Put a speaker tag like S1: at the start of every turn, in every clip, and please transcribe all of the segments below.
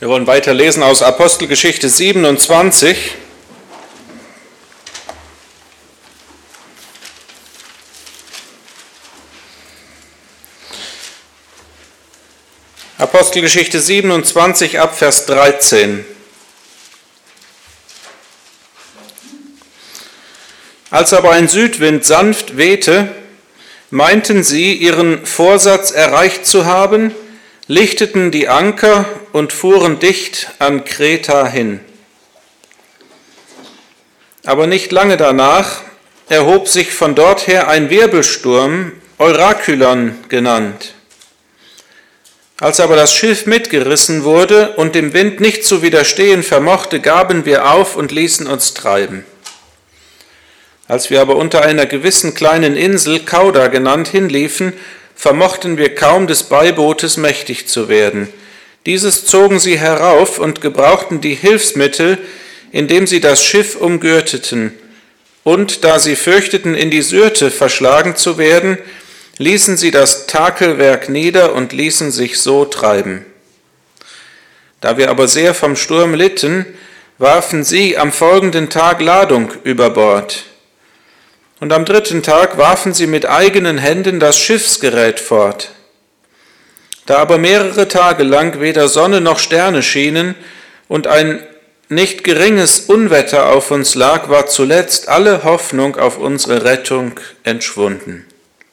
S1: Wir wollen weiterlesen aus Apostelgeschichte 27. Apostelgeschichte 27 ab Vers 13. Als aber ein Südwind sanft wehte, meinten sie, ihren Vorsatz erreicht zu haben, lichteten die Anker und fuhren dicht an Kreta hin. Aber nicht lange danach erhob sich von dort her ein Wirbelsturm, Eurykylon genannt. Als aber das Schiff mitgerissen wurde und dem Wind nicht zu widerstehen vermochte, gaben wir auf und ließen uns treiben. Als wir aber unter einer gewissen kleinen Insel, Kauda genannt, hinliefen, vermochten wir kaum des Beibootes mächtig zu werden. Dieses zogen sie herauf und gebrauchten die Hilfsmittel, indem sie das Schiff umgürteten. Und da sie fürchteten, in die Syrte verschlagen zu werden, ließen sie das Takelwerk nieder und ließen sich so treiben. Da wir aber sehr vom Sturm litten, warfen sie am folgenden Tag Ladung über Bord. Und am dritten Tag warfen sie mit eigenen Händen das Schiffsgerät fort. Da aber mehrere Tage lang weder Sonne noch Sterne schienen und ein nicht geringes Unwetter auf uns lag, war zuletzt alle Hoffnung auf unsere Rettung entschwunden.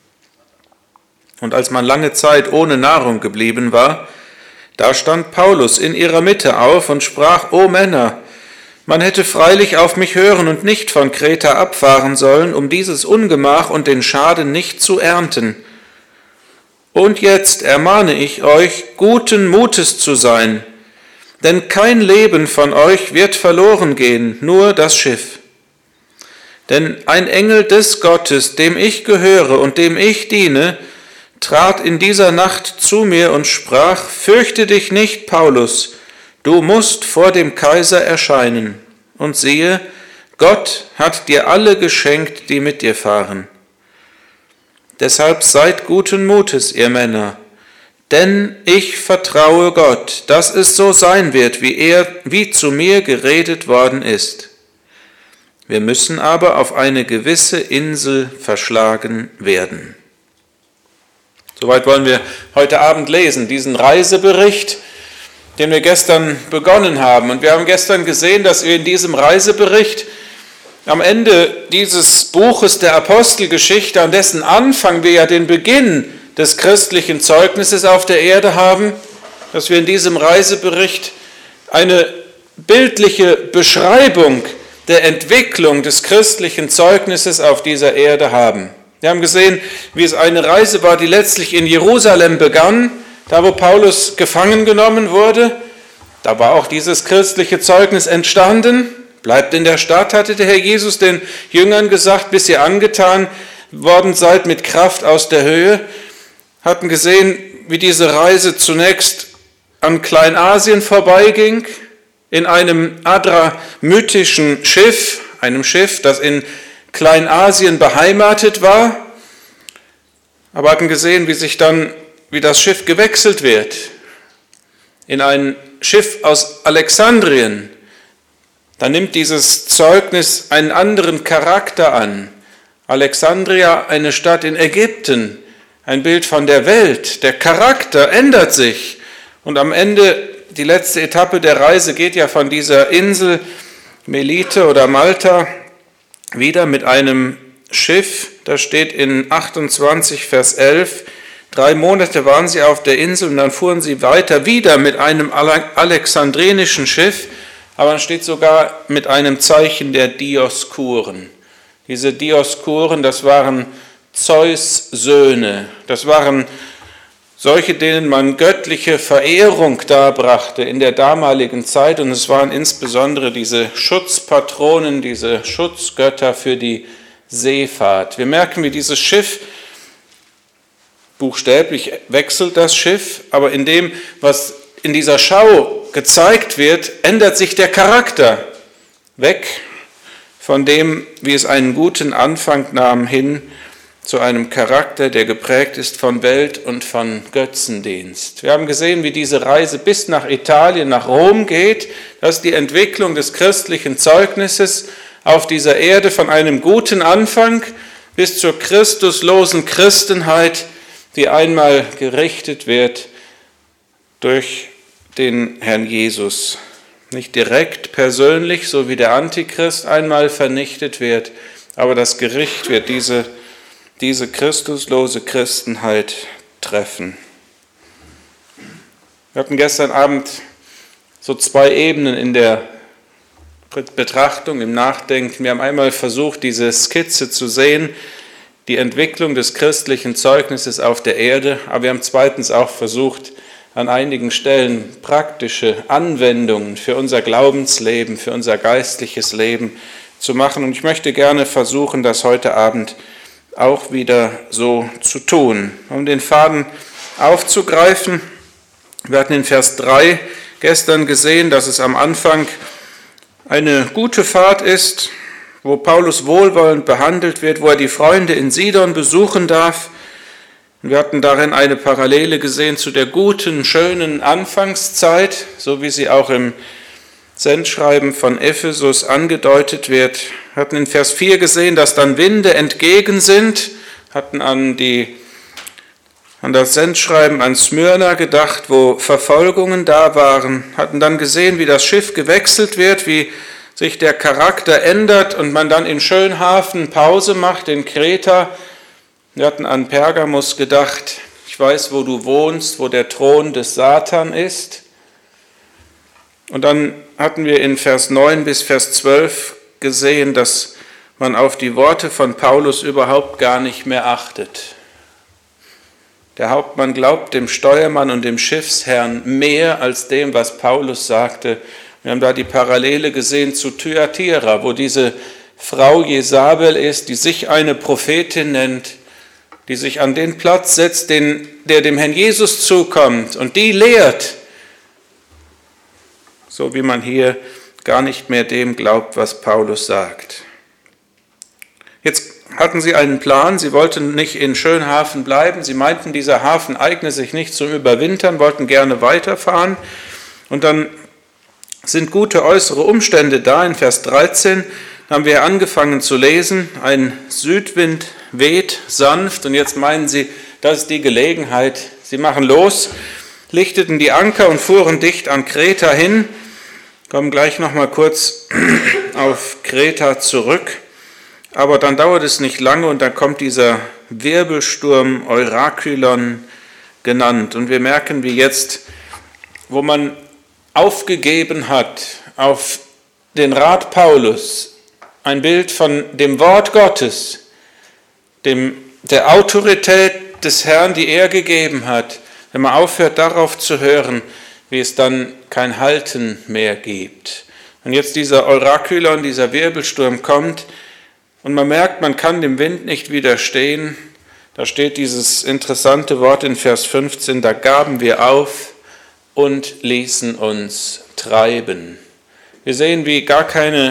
S1: Und als man lange Zeit ohne Nahrung geblieben war, da stand Paulus in ihrer Mitte auf und sprach: O Männer, man hätte freilich auf mich hören und nicht von Kreta abfahren sollen, um dieses Ungemach und den Schaden nicht zu ernten. Und jetzt ermahne ich euch, guten Mutes zu sein, denn kein Leben von euch wird verloren gehen, nur das Schiff. Denn ein Engel des Gottes, dem ich gehöre und dem ich diene, trat in dieser Nacht zu mir und sprach: Fürchte dich nicht, Paulus, du musst vor dem Kaiser erscheinen. Und siehe, Gott hat dir alle geschenkt, die mit dir fahren. Deshalb seid guten Mutes, ihr Männer, denn ich vertraue Gott, dass es so sein wird, wie zu mir geredet worden ist. Wir müssen aber auf eine gewisse Insel verschlagen werden. Soweit wollen wir heute Abend lesen, diesen Reisebericht, den wir gestern begonnen haben. Und wir haben gestern gesehen, dass wir in diesem Reisebericht am Ende dieses Buches der Apostelgeschichte, an dessen Anfang wir ja den Beginn des christlichen Zeugnisses auf der Erde haben, dass wir in diesem Reisebericht eine bildliche Beschreibung der Entwicklung des christlichen Zeugnisses auf dieser Erde haben. Wir haben gesehen, wie es eine Reise war, die letztlich in Jerusalem begann, da wo Paulus gefangen genommen wurde. Da war auch dieses christliche Zeugnis entstanden. Bleibt in der Stadt, hatte der Herr Jesus den Jüngern gesagt, bis ihr angetan worden seid mit Kraft aus der Höhe. Hatten gesehen, wie diese Reise zunächst an Kleinasien vorbeiging, in einem adramytischen Schiff, einem Schiff, das in Kleinasien beheimatet war, aber hatten gesehen, wie das Schiff gewechselt wird in ein Schiff aus Alexandrien. Da nimmt dieses Zeugnis einen anderen Charakter an. Alexandria, eine Stadt in Ägypten, ein Bild von der Welt. Der Charakter ändert sich. Und am Ende, die letzte Etappe der Reise geht ja von dieser Insel Melite oder Malta wieder mit einem Schiff. Da steht in 28 Vers 11, 3 Monate waren sie auf der Insel und dann fuhren sie weiter wieder mit einem alexandrinischen Schiff, aber dann steht sogar mit einem Zeichen der Dioskuren. Diese Dioskuren, das waren Zeus' Söhne, das waren solche, denen man göttliche Verehrung darbrachte in der damaligen Zeit, und es waren insbesondere diese Schutzpatronen, diese Schutzgötter für die Seefahrt. Wir merken, wie dieses Schiff, buchstäblich wechselt das Schiff, aber in dem, was in dieser Schau gezeigt wird, ändert sich der Charakter weg von dem, wie es einen guten Anfang nahm, hin zu einem Charakter, der geprägt ist von Welt und von Götzendienst. Wir haben gesehen, wie diese Reise bis nach Italien, nach Rom geht. Das ist die Entwicklung des christlichen Zeugnisses auf dieser Erde von einem guten Anfang bis zur christuslosen Christenheit, die einmal gerichtet wird durch den Herrn Jesus. Nicht direkt persönlich, so wie der Antichrist einmal vernichtet wird, aber das Gericht wird diese christuslose Christenheit treffen. Wir hatten gestern Abend so zwei Ebenen in der Betrachtung, im Nachdenken. Wir haben einmal versucht, diese Skizze zu sehen, die Entwicklung des christlichen Zeugnisses auf der Erde, aber wir haben zweitens auch versucht, an einigen Stellen praktische Anwendungen für unser Glaubensleben, für unser geistliches Leben zu machen. Und ich möchte gerne versuchen, das heute Abend auch wieder so zu tun. Um den Faden aufzugreifen, wir hatten in Vers 3 gestern gesehen, dass es am Anfang eine gute Fahrt ist, wo Paulus wohlwollend behandelt wird, wo er die Freunde in Sidon besuchen darf. Wir hatten darin eine Parallele gesehen zu der guten, schönen Anfangszeit, so wie sie auch im Sendschreiben von Ephesus angedeutet wird. Wir hatten in Vers 4 gesehen, dass dann Winde entgegen sind, hatten an das Sendschreiben an Smyrna gedacht, wo Verfolgungen da waren, hatten dann gesehen, wie das Schiff gewechselt wird, wie sich der Charakter ändert und man dann in Schönhafen Pause macht, in Kreta. Wir hatten an Pergamus gedacht, ich weiß, wo du wohnst, wo der Thron des Satan ist. Und dann hatten wir in Vers 9 bis Vers 12 gesehen, dass man auf die Worte von Paulus überhaupt gar nicht mehr achtet. Der Hauptmann glaubt dem Steuermann und dem Schiffsherrn mehr als dem, was Paulus sagte. Wir haben da die Parallele gesehen zu Thyatira, wo diese Frau Jesabel ist, die sich eine Prophetin nennt, die sich an den Platz setzt, der dem Herrn Jesus zukommt und die lehrt, so wie man hier gar nicht mehr dem glaubt, was Paulus sagt. Jetzt hatten sie einen Plan, sie wollten nicht in Schönhafen bleiben, sie meinten, dieser Hafen eigne sich nicht zum Überwintern, wollten gerne weiterfahren und dann sind gute äußere Umstände da. In Vers 13 haben wir angefangen zu lesen, ein Südwind weht sanft und jetzt meinen sie, das ist die Gelegenheit. Sie machen los, lichteten die Anker und fuhren dicht an Kreta hin, kommen gleich noch mal kurz auf Kreta zurück, aber dann dauert es nicht lange und dann kommt dieser Wirbelsturm Eurakylon genannt und wir merken, wie jetzt, wo man aufgegeben hat auf den Rat Paulus, ein Bild von dem Wort Gottes, der Autorität des Herrn, die er gegeben hat, wenn man aufhört, darauf zu hören, wie es dann kein Halten mehr gibt. Und jetzt dieser Eurakylon, dieser Wirbelsturm kommt und man merkt, man kann dem Wind nicht widerstehen. Da steht dieses interessante Wort in Vers 15, da gaben wir auf und ließen uns treiben. Wir sehen, wie gar keine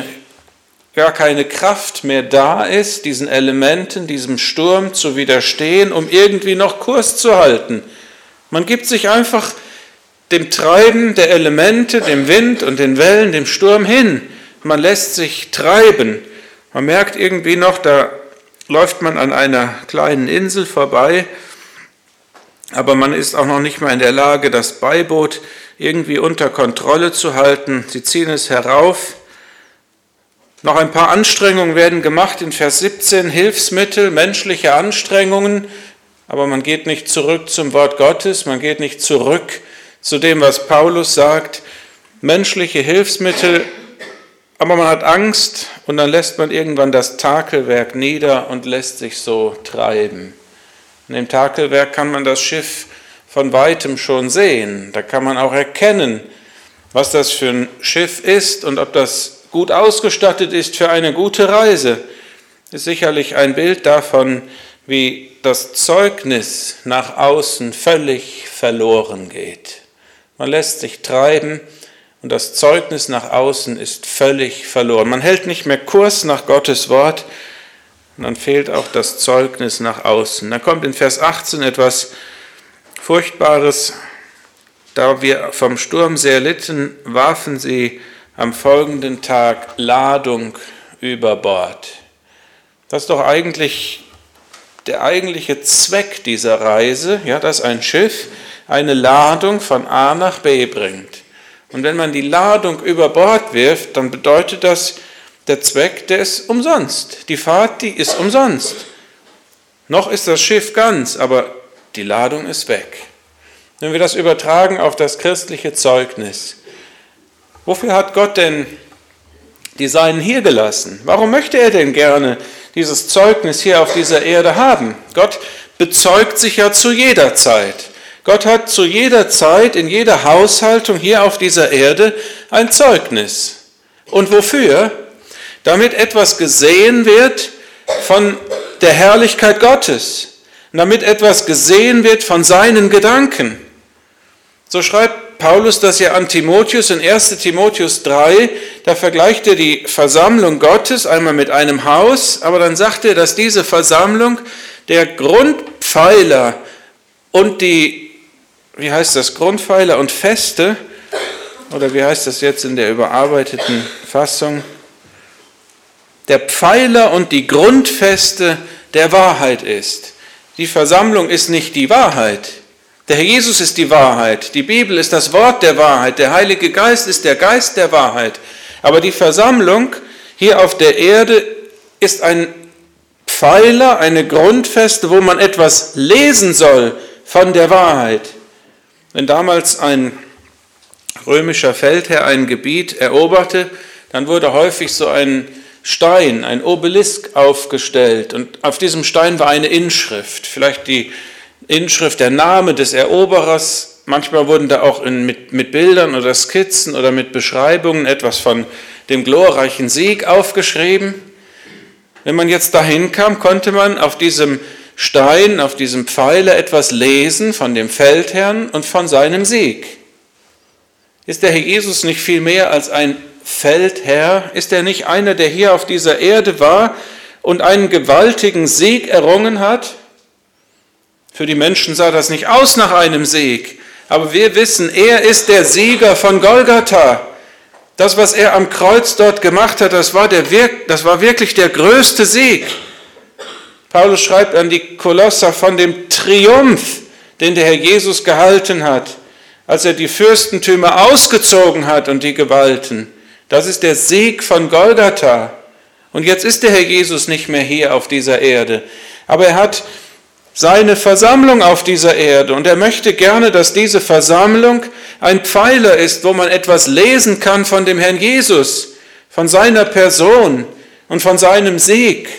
S1: Kraft mehr da ist, diesen Elementen, diesem Sturm zu widerstehen, um irgendwie noch Kurs zu halten. Man gibt sich einfach dem Treiben der Elemente, dem Wind und den Wellen, dem Sturm hin. Man lässt sich treiben. Man merkt irgendwie noch, da läuft man an einer kleinen Insel vorbei, aber man ist auch noch nicht mal in der Lage, das Beiboot irgendwie unter Kontrolle zu halten. Sie ziehen es herauf. Noch ein paar Anstrengungen werden gemacht in Vers 17, Hilfsmittel, menschliche Anstrengungen, aber man geht nicht zurück zum Wort Gottes, man geht nicht zurück zu dem, was Paulus sagt. Menschliche Hilfsmittel, aber man hat Angst und dann lässt man irgendwann das Takelwerk nieder und lässt sich so treiben. In dem Takelwerk kann man das Schiff von weitem schon sehen. Da kann man auch erkennen, was das für ein Schiff ist und ob das gut ausgestattet ist für eine gute Reise. Das ist sicherlich ein Bild davon, wie das Zeugnis nach außen völlig verloren geht. Man lässt sich treiben und das Zeugnis nach außen ist völlig verloren. Man hält nicht mehr Kurs nach Gottes Wort. Und dann fehlt auch das Zeugnis nach außen. Dann kommt in Vers 18 etwas Furchtbares. Da wir vom Sturm sehr litten, warfen sie am folgenden Tag Ladung über Bord. Das ist doch eigentlich der eigentliche Zweck dieser Reise, ja, dass ein Schiff eine Ladung von A nach B bringt. Und wenn man die Ladung über Bord wirft, dann bedeutet das, der Zweck, der ist umsonst. Die Fahrt, die ist umsonst. Noch ist das Schiff ganz, aber die Ladung ist weg. Wenn wir das übertragen auf das christliche Zeugnis, wofür hat Gott denn die Seinen hier gelassen? Warum möchte er denn gerne dieses Zeugnis hier auf dieser Erde haben? Gott bezeugt sich ja zu jeder Zeit. Gott hat zu jeder Zeit, in jeder Haushaltung hier auf dieser Erde ein Zeugnis. Und wofür? Damit etwas gesehen wird von der Herrlichkeit Gottes. Und damit etwas gesehen wird von seinen Gedanken. So schreibt Paulus das ja an Timotheus in 1. Timotheus 3, da vergleicht er die Versammlung Gottes einmal mit einem Haus, aber dann sagt er, dass diese Versammlung der Grundpfeiler und Grundpfeiler und Feste, oder wie heißt das jetzt in der überarbeiteten Fassung, der Pfeiler und die Grundfeste der Wahrheit ist. Die Versammlung ist nicht die Wahrheit. Der Herr Jesus ist die Wahrheit. Die Bibel ist das Wort der Wahrheit. Der Heilige Geist ist der Geist der Wahrheit. Aber die Versammlung hier auf der Erde ist ein Pfeiler, eine Grundfeste, wo man etwas lesen soll von der Wahrheit. Wenn damals ein römischer Feldherr ein Gebiet eroberte, dann wurde häufig so ein Stein, ein Obelisk aufgestellt und auf diesem Stein war eine Inschrift, vielleicht die Inschrift, der Name des Eroberers. Manchmal wurden da auch mit Bildern oder Skizzen oder mit Beschreibungen etwas von dem glorreichen Sieg aufgeschrieben. Wenn man jetzt dahin kam, konnte man auf diesem Stein, auf diesem Pfeiler etwas lesen von dem Feldherrn und von seinem Sieg. Ist der Herr Jesus nicht viel mehr als ein Feldherr? Ist er nicht einer, der hier auf dieser Erde war und einen gewaltigen Sieg errungen hat? Für die Menschen sah das nicht aus nach einem Sieg, aber wir wissen, er ist der Sieger von Golgatha. Das, was er am Kreuz dort gemacht hat, das war wirklich der größte Sieg. Paulus schreibt an die Kolosser von dem Triumph, den der Herr Jesus gehalten hat, als er die Fürstentümer ausgezogen hat und die Gewalten. Das ist der Sieg von Golgatha. Und jetzt ist der Herr Jesus nicht mehr hier auf dieser Erde. Aber er hat seine Versammlung auf dieser Erde und er möchte gerne, dass diese Versammlung ein Pfeiler ist, wo man etwas lesen kann von dem Herrn Jesus, von seiner Person und von seinem Sieg.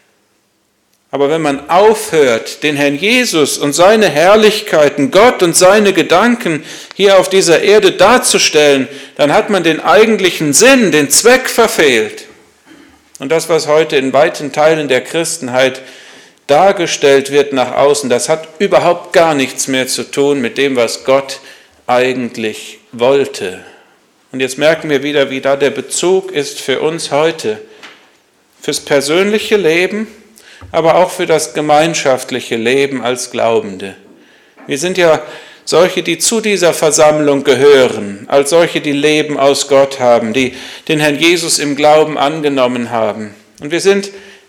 S1: Aber wenn man aufhört, den Herrn Jesus und seine Herrlichkeiten, Gott und seine Gedanken hier auf dieser Erde darzustellen, dann hat man den eigentlichen Sinn, den Zweck verfehlt. Und das, was heute in weiten Teilen der Christenheit dargestellt wird nach außen, das hat überhaupt gar nichts mehr zu tun mit dem, was Gott eigentlich wollte. Und jetzt merken wir wieder, wie da der Bezug ist für uns heute, fürs persönliche Leben, aber auch für das gemeinschaftliche Leben als Glaubende. Wir sind ja solche, die zu dieser Versammlung gehören, als solche, die Leben aus Gott haben, die den Herrn Jesus im Glauben angenommen haben. Und wir sind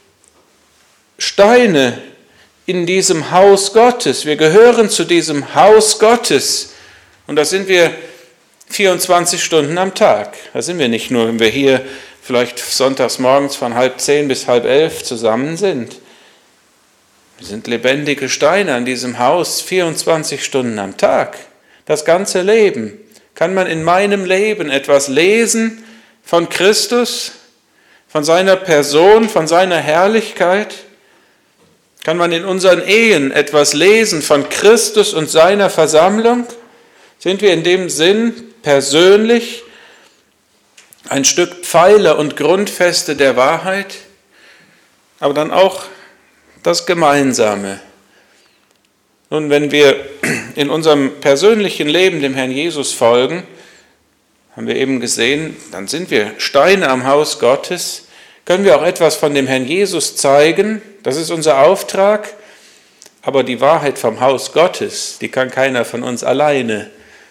S1: Steine in diesem Haus Gottes. Wir gehören zu diesem Haus Gottes. Und da sind wir 24 Stunden am Tag. Da sind wir nicht nur, wenn wir hier vielleicht sonntags morgens von 9:30 bis 10:30 zusammen sind. Wir sind lebendige Steine an diesem Haus 24 Stunden am Tag. Das ganze Leben. Kann man in meinem Leben etwas lesen von Christus, von seiner Person, von seiner Herrlichkeit? Kann man in unseren Ehen etwas lesen von Christus und seiner Versammlung? Sind wir in dem Sinn persönlich ein Stück Pfeiler und Grundfeste der Wahrheit, aber dann auch das Gemeinsame? Nun, wenn wir in unserem persönlichen Leben dem Herrn Jesus folgen, haben wir eben gesehen, dann sind wir Steine am Haus Gottes, können wir auch etwas von dem Herrn Jesus zeigen. Das ist unser Auftrag. Aber die Wahrheit vom Haus Gottes, die kann keiner von uns alleine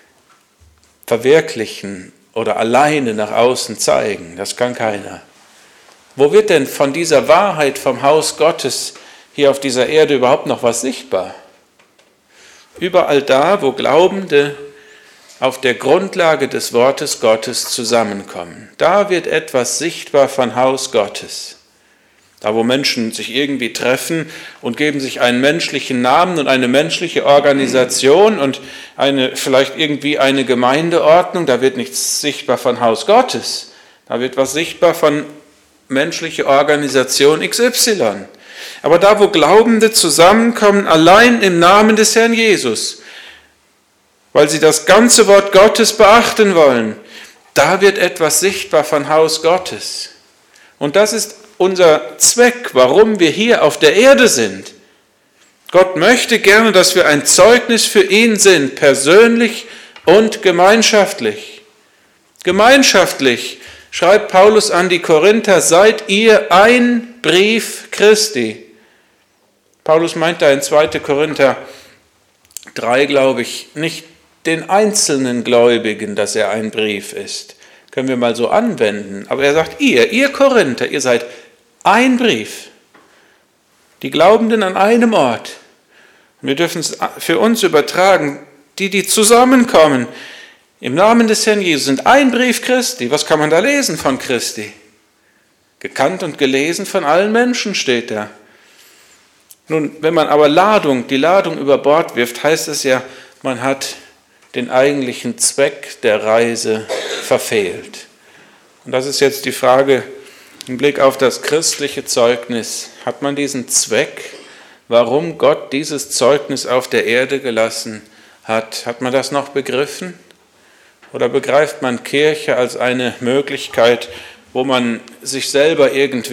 S1: verwirklichen oder alleine nach außen zeigen. Das kann keiner. Wo wird denn von dieser Wahrheit vom Haus Gottes hier auf dieser Erde überhaupt noch was sichtbar? Überall da, wo Glaubende auf der Grundlage des Wortes Gottes zusammenkommen. Da wird etwas sichtbar von Haus Gottes. Da, wo Menschen sich irgendwie treffen und geben sich einen menschlichen Namen und eine menschliche Organisation und vielleicht irgendwie eine Gemeindeordnung, da wird nichts sichtbar von Haus Gottes. Da wird was sichtbar von menschlicher Organisation XY. Aber da, wo Glaubende zusammenkommen, allein im Namen des Herrn Jesus, weil sie das ganze Wort Gottes beachten wollen, da wird etwas sichtbar von Haus Gottes. Und das ist unser Zweck, warum wir hier auf der Erde sind. Gott möchte gerne, dass wir ein Zeugnis für ihn sind, persönlich und gemeinschaftlich. Gemeinschaftlich schreibt Paulus an die Korinther, seid ihr ein Brief Christi. Paulus meint da in 2. Korinther 3, glaube ich, nicht den einzelnen Gläubigen, dass er ein Brief ist. Können wir mal so anwenden. Aber er sagt, ihr Korinther, ihr seid ein Brief. Die Glaubenden an einem Ort. Und wir dürfen es für uns übertragen, die zusammenkommen, im Namen des Herrn Jesus, sind ein Brief Christi. Was kann man da lesen von Christi? Gekannt und gelesen von allen Menschen steht da. Nun, wenn man aber die Ladung über Bord wirft, heißt es ja, man hat den eigentlichen Zweck der Reise verfehlt. Und das ist jetzt die Frage im Blick auf das christliche Zeugnis. Hat man diesen Zweck, warum Gott dieses Zeugnis auf der Erde gelassen hat? Hat man das noch begriffen? Oder begreift man Kirche als eine Möglichkeit, wo man selber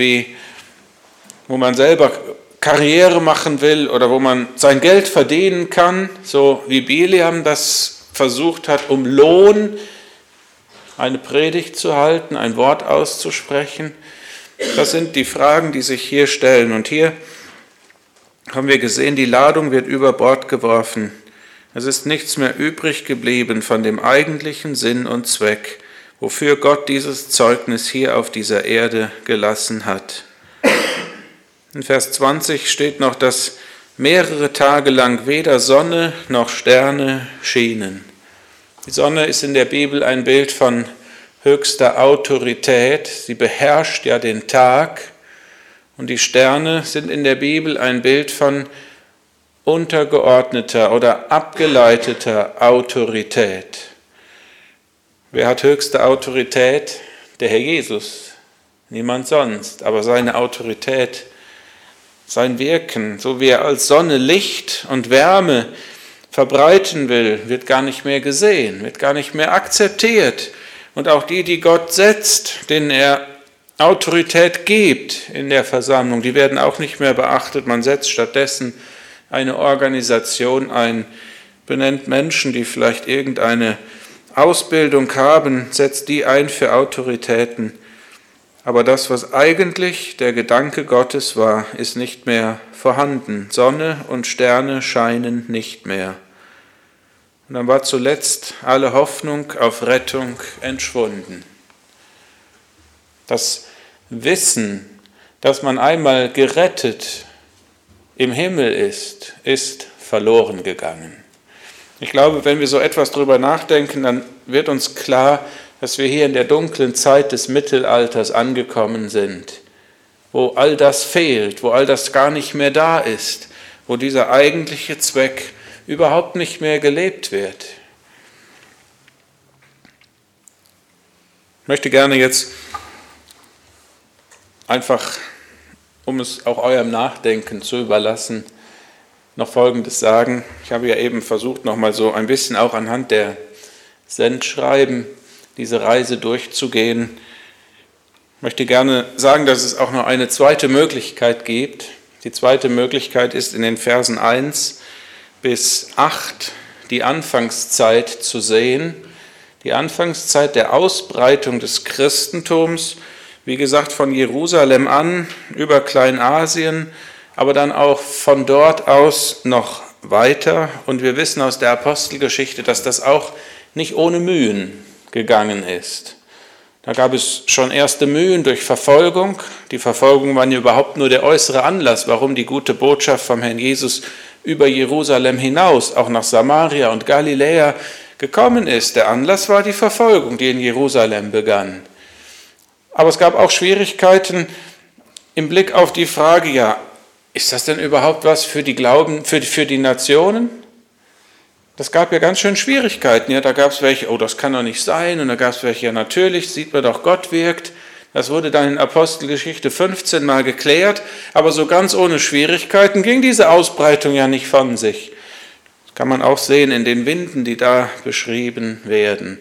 S1: Karriere machen will oder wo man sein Geld verdienen kann, so wie Biliam das versucht hat, um Lohn eine Predigt zu halten, ein Wort auszusprechen? Das sind die Fragen, die sich hier stellen. Und hier haben wir gesehen, die Ladung wird über Bord geworfen. Es ist nichts mehr übrig geblieben von dem eigentlichen Sinn und Zweck, wofür Gott dieses Zeugnis hier auf dieser Erde gelassen hat. In Vers 20 steht noch, dass mehrere Tage lang weder Sonne noch Sterne schienen. Die Sonne ist in der Bibel ein Bild von höchster Autorität. Sie beherrscht ja den Tag. Und die Sterne sind in der Bibel ein Bild von untergeordneter oder abgeleiteter Autorität. Wer hat höchste Autorität? Der Herr Jesus. Niemand sonst. Aber seine Autorität, sein Wirken, so wie er als Sonne Licht und Wärme verbreiten will, wird gar nicht mehr gesehen, wird gar nicht mehr akzeptiert. Und auch die Gott setzt, denen er Autorität gibt in der Versammlung, die werden auch nicht mehr beachtet. Man setzt stattdessen eine Organisation ein, benennt Menschen, die vielleicht irgendeine Ausbildung haben, setzt die ein für Autoritäten. Aber das, was eigentlich der Gedanke Gottes war, ist nicht mehr vorhanden. Sonne und Sterne scheinen nicht mehr. Und dann war zuletzt alle Hoffnung auf Rettung entschwunden. Das Wissen, dass man einmal gerettet im Himmel ist verloren gegangen. Ich glaube, wenn wir so etwas drüber nachdenken, dann wird uns klar, dass wir hier in der dunklen Zeit des Mittelalters angekommen sind, wo all das fehlt, wo all das gar nicht mehr da ist, wo dieser eigentliche Zweck überhaupt nicht mehr gelebt wird. Ich möchte gerne jetzt einfach, um es auch eurem Nachdenken zu überlassen, noch Folgendes sagen. Ich habe ja eben versucht, noch mal so ein bisschen auch anhand der Sendschreiben diese Reise durchzugehen. Ich möchte gerne sagen, dass es auch noch eine zweite Möglichkeit gibt. Die zweite Möglichkeit ist in den Versen 1 bis 8 die Anfangszeit zu sehen, die Anfangszeit der Ausbreitung des Christentums Wie gesagt, von Jerusalem an, über Kleinasien, aber dann auch von dort aus noch weiter. Und wir wissen aus der Apostelgeschichte, dass das auch nicht ohne Mühen gegangen ist. Da gab es schon erste Mühen durch Verfolgung. Die Verfolgung war ja überhaupt nur der äußere Anlass, warum die gute Botschaft vom Herrn Jesus über Jerusalem hinaus, auch nach Samaria und Galiläa gekommen ist. Der Anlass war die Verfolgung, die in Jerusalem begann. Aber es gab auch Schwierigkeiten im Blick auf die Frage, ja, ist das denn überhaupt was für die Glauben, für die Nationen? Das gab ja ganz schön Schwierigkeiten. Ja, da gab es welche, oh, das kann doch nicht sein. Und da gab es welche, ja, natürlich, sieht man doch, Gott wirkt. Das wurde dann in Apostelgeschichte 15 mal geklärt. Aber so ganz ohne Schwierigkeiten ging diese Ausbreitung ja nicht von sich. Das kann man auch sehen in den Winden, die da beschrieben werden.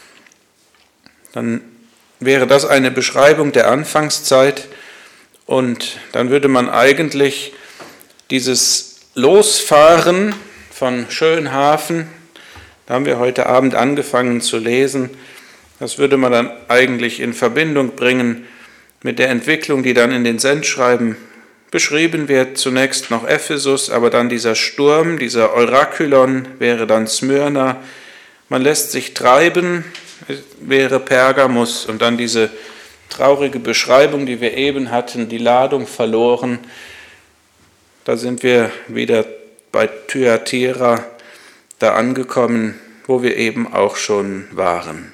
S1: Dann wäre das eine Beschreibung der Anfangszeit. Und dann würde man eigentlich dieses Losfahren von Schönhafen, da haben wir heute Abend angefangen zu lesen, das würde man dann eigentlich in Verbindung bringen mit der Entwicklung, die dann in den Sendschreiben beschrieben wird. Zunächst noch Ephesus, aber dann dieser Sturm, dieser Eurakylon wäre dann Smyrna. Man lässt sich treiben, wäre Pergamus und dann diese traurige Beschreibung, die wir eben hatten, die Ladung verloren. Da sind wir wieder bei Thyatira da angekommen, wo wir eben auch schon waren.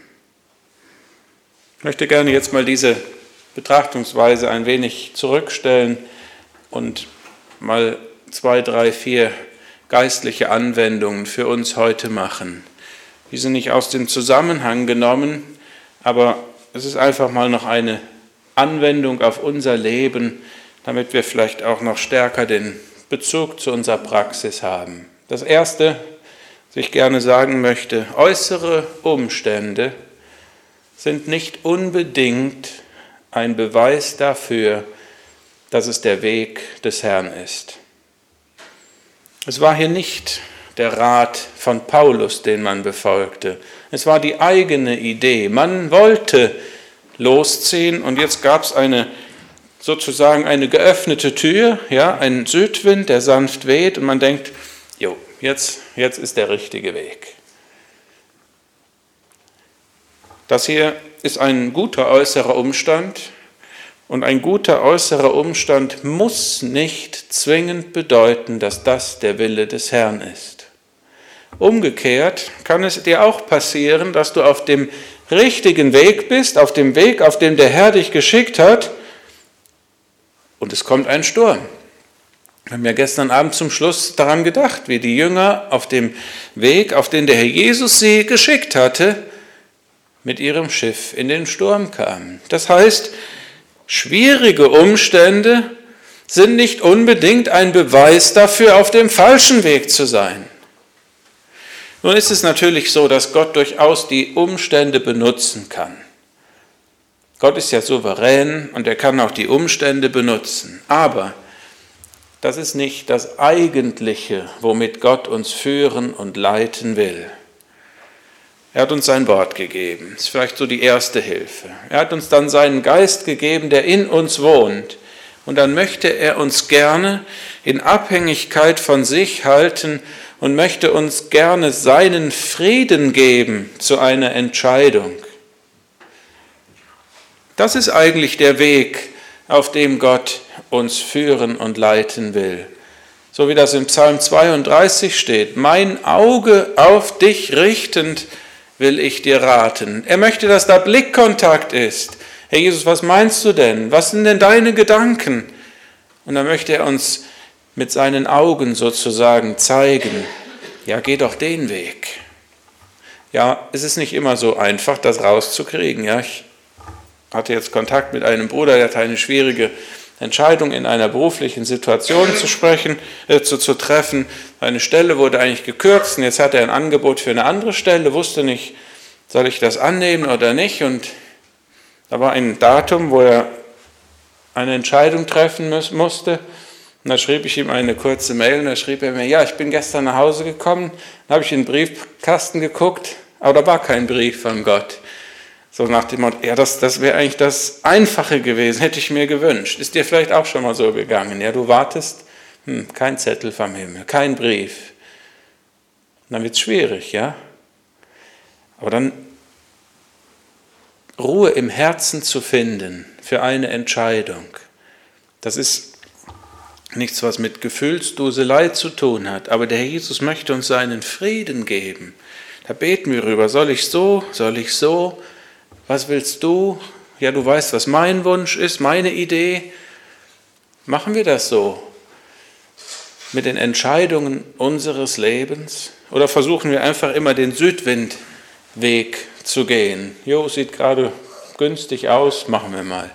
S1: Ich möchte gerne jetzt mal diese Betrachtungsweise ein wenig zurückstellen und mal 2, 3, 4 geistliche Anwendungen für uns heute machen. Die sind nicht aus dem Zusammenhang genommen, aber es ist einfach mal noch eine Anwendung auf unser Leben, damit wir vielleicht auch noch stärker den Bezug zu unserer Praxis haben. Das Erste, was ich gerne sagen möchte, äußere Umstände sind nicht unbedingt ein Beweis dafür, dass es der Weg des Herrn ist. Es war hier nicht der Rat von Paulus, den man befolgte. Es war die eigene Idee. Man wollte losziehen und jetzt gab es sozusagen eine geöffnete Tür, ja, ein Südwind, der sanft weht und man denkt, jo, jetzt ist der richtige Weg. Das hier ist ein guter äußerer Umstand und ein guter äußerer Umstand muss nicht zwingend bedeuten, dass das der Wille des Herrn ist. Umgekehrt kann es dir auch passieren, dass du auf dem richtigen Weg bist, auf dem Weg, auf dem der Herr dich geschickt hat, und es kommt ein Sturm. Wir haben ja gestern Abend zum Schluss daran gedacht, wie die Jünger auf dem Weg, auf den der Herr Jesus sie geschickt hatte, mit ihrem Schiff in den Sturm kamen. Das heißt, schwierige Umstände sind nicht unbedingt ein Beweis dafür, auf dem falschen Weg zu sein. Nun ist es natürlich so, dass Gott durchaus die Umstände benutzen kann. Gott ist ja souverän und er kann auch die Umstände benutzen. Aber das ist nicht das Eigentliche, womit Gott uns führen und leiten will. Er hat uns sein Wort gegeben. Das ist vielleicht so die erste Hilfe. Er hat uns dann seinen Geist gegeben, der in uns wohnt. Und dann möchte er uns gerne in Abhängigkeit von sich halten und möchte uns gerne seinen Frieden geben zu einer Entscheidung. Das ist eigentlich der Weg, auf dem Gott uns führen und leiten will. So wie das im Psalm 32 steht, mein Auge auf dich richtend will ich dir raten. Er möchte, dass da Blickkontakt ist. Herr Jesus, was meinst du denn? Was sind denn deine Gedanken? Und dann möchte er uns mit seinen Augen sozusagen zeigen, ja, geh doch den Weg. Ja, es ist nicht immer so einfach, das rauszukriegen. Ja, ich hatte jetzt Kontakt mit einem Bruder, der hatte eine schwierige Entscheidung in einer beruflichen Situation zu treffen. Eine Stelle wurde eigentlich gekürzt und jetzt hat er ein Angebot für eine andere Stelle, wusste nicht, soll ich das annehmen oder nicht. Und da war ein Datum, wo er eine Entscheidung treffen musste. Und da schrieb ich ihm eine kurze Mail und da schrieb er mir, ja, ich bin gestern nach Hause gekommen, dann habe ich in den Briefkasten geguckt, aber da war kein Brief von Gott. So nach dem Motto, ja, das wäre eigentlich das Einfache gewesen, hätte ich mir gewünscht. Ist dir vielleicht auch schon mal so gegangen? Ja, du wartest, kein Zettel vom Himmel, kein Brief. Und dann wird es schwierig, ja? Aber dann Ruhe im Herzen zu finden für eine Entscheidung, das ist nichts, was mit Gefühlsduselei zu tun hat. Aber der Herr Jesus möchte uns seinen Frieden geben. Da beten wir rüber, soll ich so, soll ich so? Was willst du? Ja, du weißt, was mein Wunsch ist, meine Idee. Machen wir das so mit den Entscheidungen unseres Lebens? Oder versuchen wir einfach immer den Südwindweg zu gehen? Jo, sieht gerade günstig aus, machen wir mal.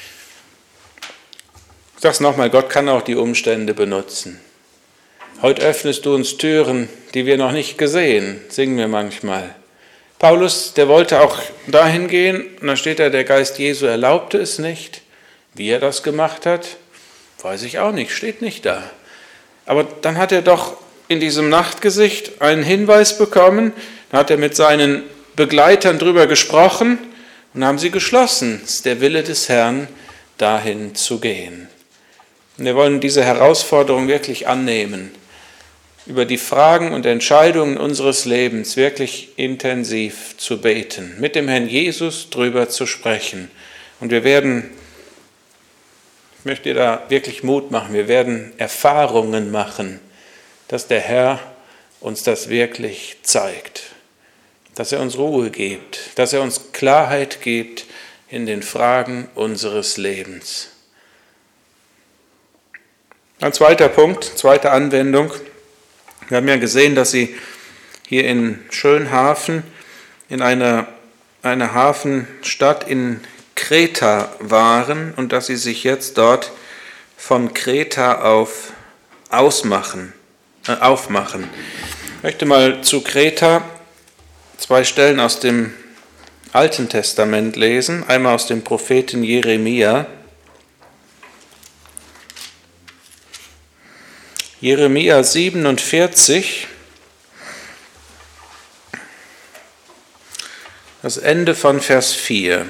S1: Ich sage es nochmal, Gott kann auch die Umstände benutzen. Heute öffnest du uns Türen, die wir noch nicht gesehen, singen wir manchmal. Paulus, der wollte auch dahin gehen, und da steht da, der Geist Jesu erlaubte es nicht. Wie er das gemacht hat, weiß ich auch nicht, steht nicht da. Aber dann hat er doch in diesem Nachtgesicht einen Hinweis bekommen, dann hat er mit seinen Begleitern drüber gesprochen und haben sie geschlossen, es ist der Wille des Herrn, dahin zu gehen. Und wir wollen diese Herausforderung wirklich annehmen, über die Fragen und Entscheidungen unseres Lebens wirklich intensiv zu beten, mit dem Herrn Jesus drüber zu sprechen. Und wir werden, ich möchte dir da wirklich Mut machen, wir werden Erfahrungen machen, dass der Herr uns das wirklich zeigt, dass er uns Ruhe gibt, dass er uns Klarheit gibt in den Fragen unseres Lebens. Ein zweiter Punkt, zweite Anwendung. Wir haben ja gesehen, dass sie hier in Schönhafen, in einer Hafenstadt in Kreta waren und dass sie sich jetzt dort von Kreta aufmachen. Ich möchte mal zu Kreta 2 Stellen aus dem Alten Testament lesen, einmal aus dem Propheten Jeremia. Jeremia 47, das Ende von Vers 4.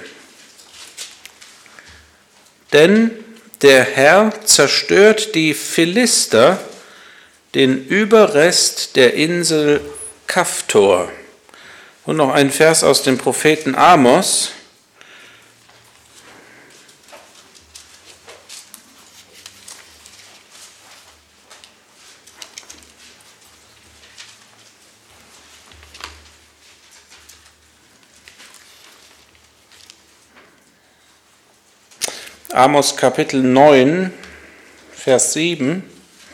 S1: Denn der Herr zerstört die Philister, den Überrest der Insel Kaftor. Und noch ein Vers aus dem Propheten Amos. Amos Kapitel 9, Vers 7.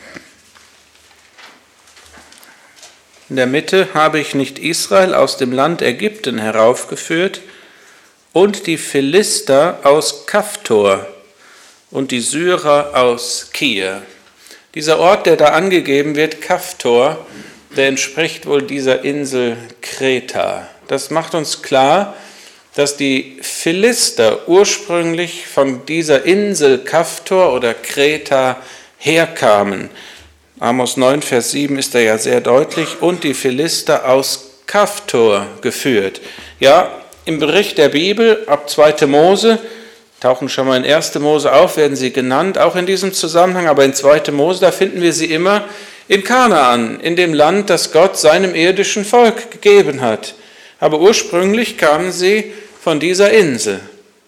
S1: In der Mitte habe ich nicht Israel aus dem Land Ägypten heraufgeführt und die Philister aus Kaftor und die Syrer aus Kir. Dieser Ort, der da angegeben wird, Kaftor, der entspricht wohl dieser Insel Kreta. Das macht uns klar, dass die Philister ursprünglich von dieser Insel Kaftor oder Kreta herkamen. Amos 9, Vers 7 ist da ja sehr deutlich. Und die Philister aus Kaftor geführt. Ja, im Bericht der Bibel ab 2. Mose, tauchen schon mal in 1. Mose auf, werden sie genannt, auch in diesem Zusammenhang. Aber in 2. Mose, da finden wir sie immer in Kanaan, in dem Land, das Gott seinem irdischen Volk gegeben hat. Aber ursprünglich kamen sie von dieser Insel.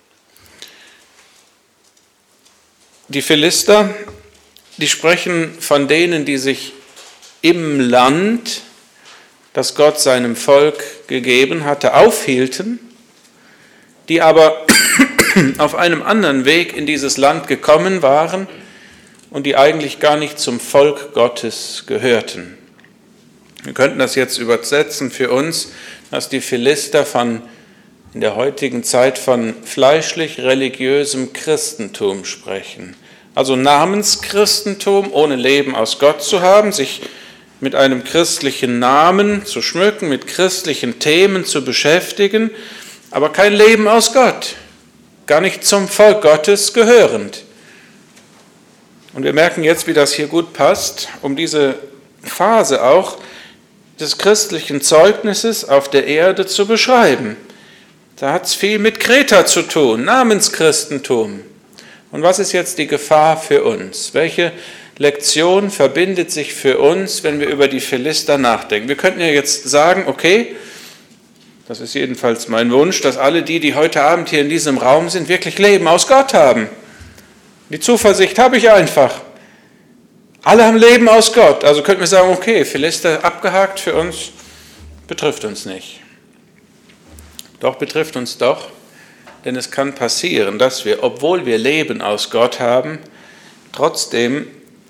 S1: Die Philister, die sprechen von denen, die sich im Land, das Gott seinem Volk gegeben hatte, aufhielten, die aber auf einem anderen Weg in dieses Land gekommen waren und die eigentlich gar nicht zum Volk Gottes gehörten. Wir könnten das jetzt übersetzen für uns, dass die Philister in der heutigen Zeit von fleischlich-religiösem Christentum sprechen. Also Namenschristentum, ohne Leben aus Gott zu haben, sich mit einem christlichen Namen zu schmücken, mit christlichen Themen zu beschäftigen, aber kein Leben aus Gott, gar nicht zum Volk Gottes gehörend. Und wir merken jetzt, wie das hier gut passt, um diese Phase auch des christlichen Zeugnisses auf der Erde zu beschreiben. Da hat es viel mit Kreta zu tun, Namenschristentum. Und was ist jetzt die Gefahr für uns? Welche Lektion verbindet sich für uns, wenn wir über die Philister nachdenken? Wir könnten ja jetzt sagen, okay, das ist jedenfalls mein Wunsch, dass alle die heute Abend hier in diesem Raum sind, wirklich Leben aus Gott haben. Die Zuversicht habe ich einfach. Alle haben Leben aus Gott. Also könnten wir sagen, okay, Philister abgehakt für uns, betrifft uns nicht. Doch, betrifft uns doch, denn es kann passieren, dass wir, obwohl wir Leben aus Gott haben, trotzdem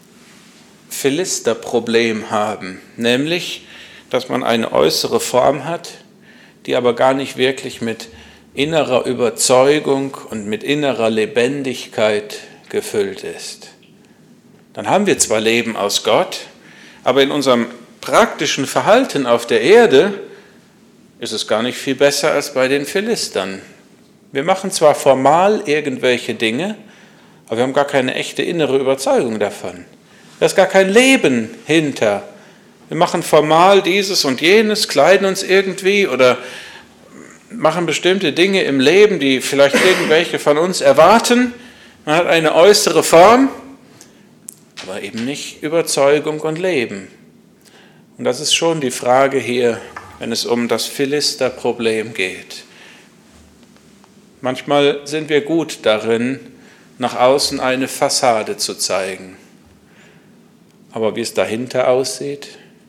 S1: Philisterproblem haben. Nämlich, dass man eine äußere Form hat, die aber gar nicht wirklich mit innerer Überzeugung und mit innerer Lebendigkeit gefüllt ist. Dann haben wir zwar Leben aus Gott, aber in unserem praktischen Verhalten auf der Erde ist es gar nicht viel besser als bei den Philistern. Wir machen zwar formal irgendwelche Dinge, aber wir haben gar keine echte innere Überzeugung davon. Da ist gar kein Leben hinter. Wir machen formal dieses und jenes, kleiden uns irgendwie oder machen bestimmte Dinge im Leben, die vielleicht irgendwelche von uns erwarten. Man hat eine äußere Form, aber eben nicht Überzeugung und Leben. Und das ist schon die Frage hier, wenn es um das Philisterproblem geht. Manchmal sind wir gut darin, nach außen eine Fassade zu zeigen. Aber wie es dahinter aussieht?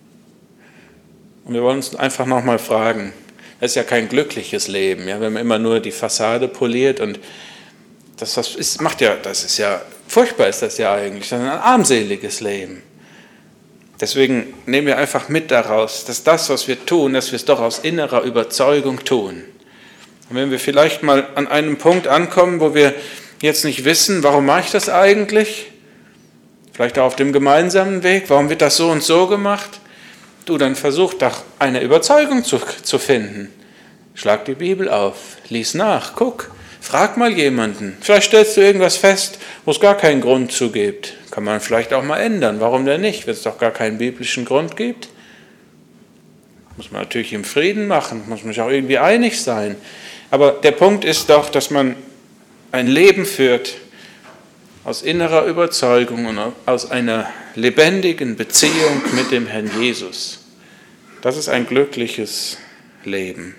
S1: Und wir wollen uns einfach nochmal fragen, das ist ja kein glückliches Leben, ja, wenn man immer nur die Fassade poliert und das ist ja furchtbar, ist das ja eigentlich, das ist ein armseliges Leben. Deswegen nehmen wir einfach mit daraus, dass das, was wir tun, dass wir es doch aus innerer Überzeugung tun. Und wenn wir vielleicht mal an einem Punkt ankommen, wo wir jetzt nicht wissen, warum mache ich das eigentlich? Vielleicht auch auf dem gemeinsamen Weg, warum wird das so und so gemacht? Dann versuch doch eine Überzeugung zu finden. Schlag die Bibel auf, lies nach, guck, frag mal jemanden. Vielleicht stellst du irgendwas fest, wo es gar keinen Grund zu gibt. Kann man vielleicht auch mal ändern. Warum denn nicht, wenn es doch gar keinen biblischen Grund gibt? Muss man natürlich im Frieden machen, muss man sich auch irgendwie einig sein. Aber der Punkt ist doch, dass man ein Leben führt aus innerer Überzeugung und aus einer lebendigen Beziehung mit dem Herrn Jesus. Das ist ein glückliches Leben.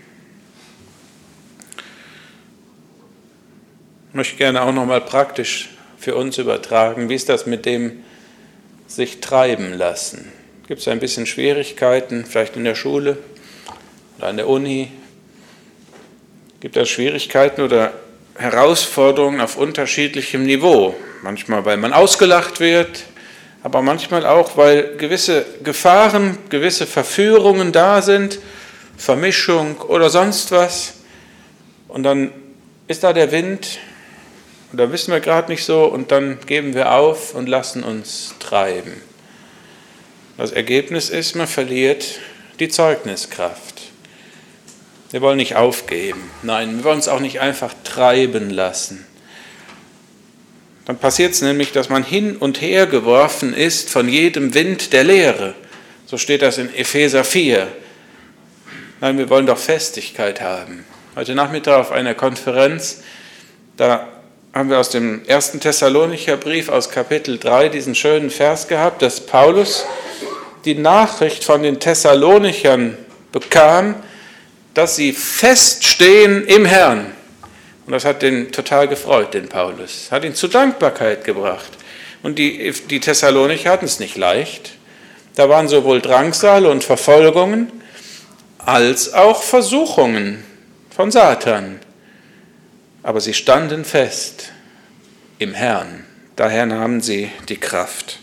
S1: Ich möchte gerne auch nochmal praktisch für uns übertragen, wie ist das mit dem sich treiben lassen? Gibt es ein bisschen Schwierigkeiten, vielleicht in der Schule oder an der Uni? Gibt es Schwierigkeiten oder Herausforderungen auf unterschiedlichem Niveau? Manchmal, weil man ausgelacht wird, aber manchmal auch, weil gewisse Gefahren, gewisse Verführungen da sind, Vermischung oder sonst was. Und dann ist da der Wind, und da wissen wir gerade nicht so, und dann geben wir auf und lassen uns treiben. Das Ergebnis ist, man verliert die Zeugniskraft. Wir wollen nicht aufgeben, nein, wir wollen uns auch nicht einfach treiben lassen. Dann passiert es nämlich, dass man hin und her geworfen ist von jedem Wind der Lehre. So steht das in Epheser 4. Nein, wir wollen doch Festigkeit haben. Heute Nachmittag auf einer Konferenz, da haben wir aus dem 1. Thessalonicher Brief aus Kapitel 3 diesen schönen Vers gehabt, dass Paulus die Nachricht von den Thessalonichern bekam, dass sie feststehen im Herrn. Und das hat den total gefreut, den Paulus. Hat ihn zu Dankbarkeit gebracht. Und die Thessalonicher hatten es nicht leicht. Da waren sowohl Drangsale und Verfolgungen als auch Versuchungen von Satan. Aber sie standen fest im Herrn. Daher nahmen sie die Kraft.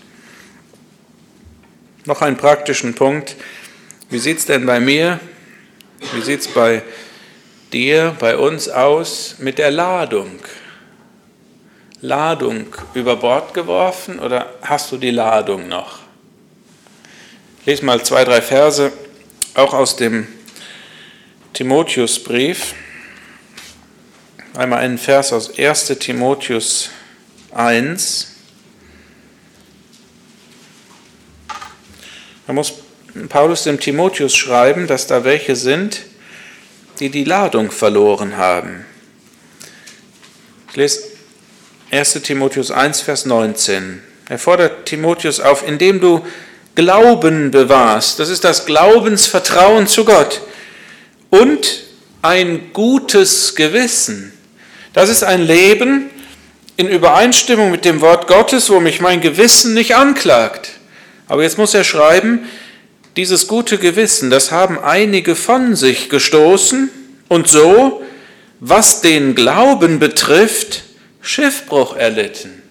S1: Noch einen praktischen Punkt. Wie sieht es denn bei mir, wie sieht es bei dir, bei uns aus mit der Ladung? Ladung über Bord geworfen oder hast du die Ladung noch? Ich lese mal 2, 3 Verse, auch aus dem Timotheusbrief. Einmal einen Vers aus 1. Timotheus 1. Da muss Paulus dem Timotheus schreiben, dass da welche sind, die die Ladung verloren haben. Ich lese 1. Timotheus 1, Vers 19. Er fordert Timotheus auf, indem du Glauben bewahrst, das ist das Glaubensvertrauen zu Gott, und ein gutes Gewissen. Das ist ein Leben in Übereinstimmung mit dem Wort Gottes, wo mich mein Gewissen nicht anklagt. Aber jetzt muss er schreiben, dieses gute Gewissen, das haben einige von sich gestoßen und so, was den Glauben betrifft, Schiffbruch erlitten.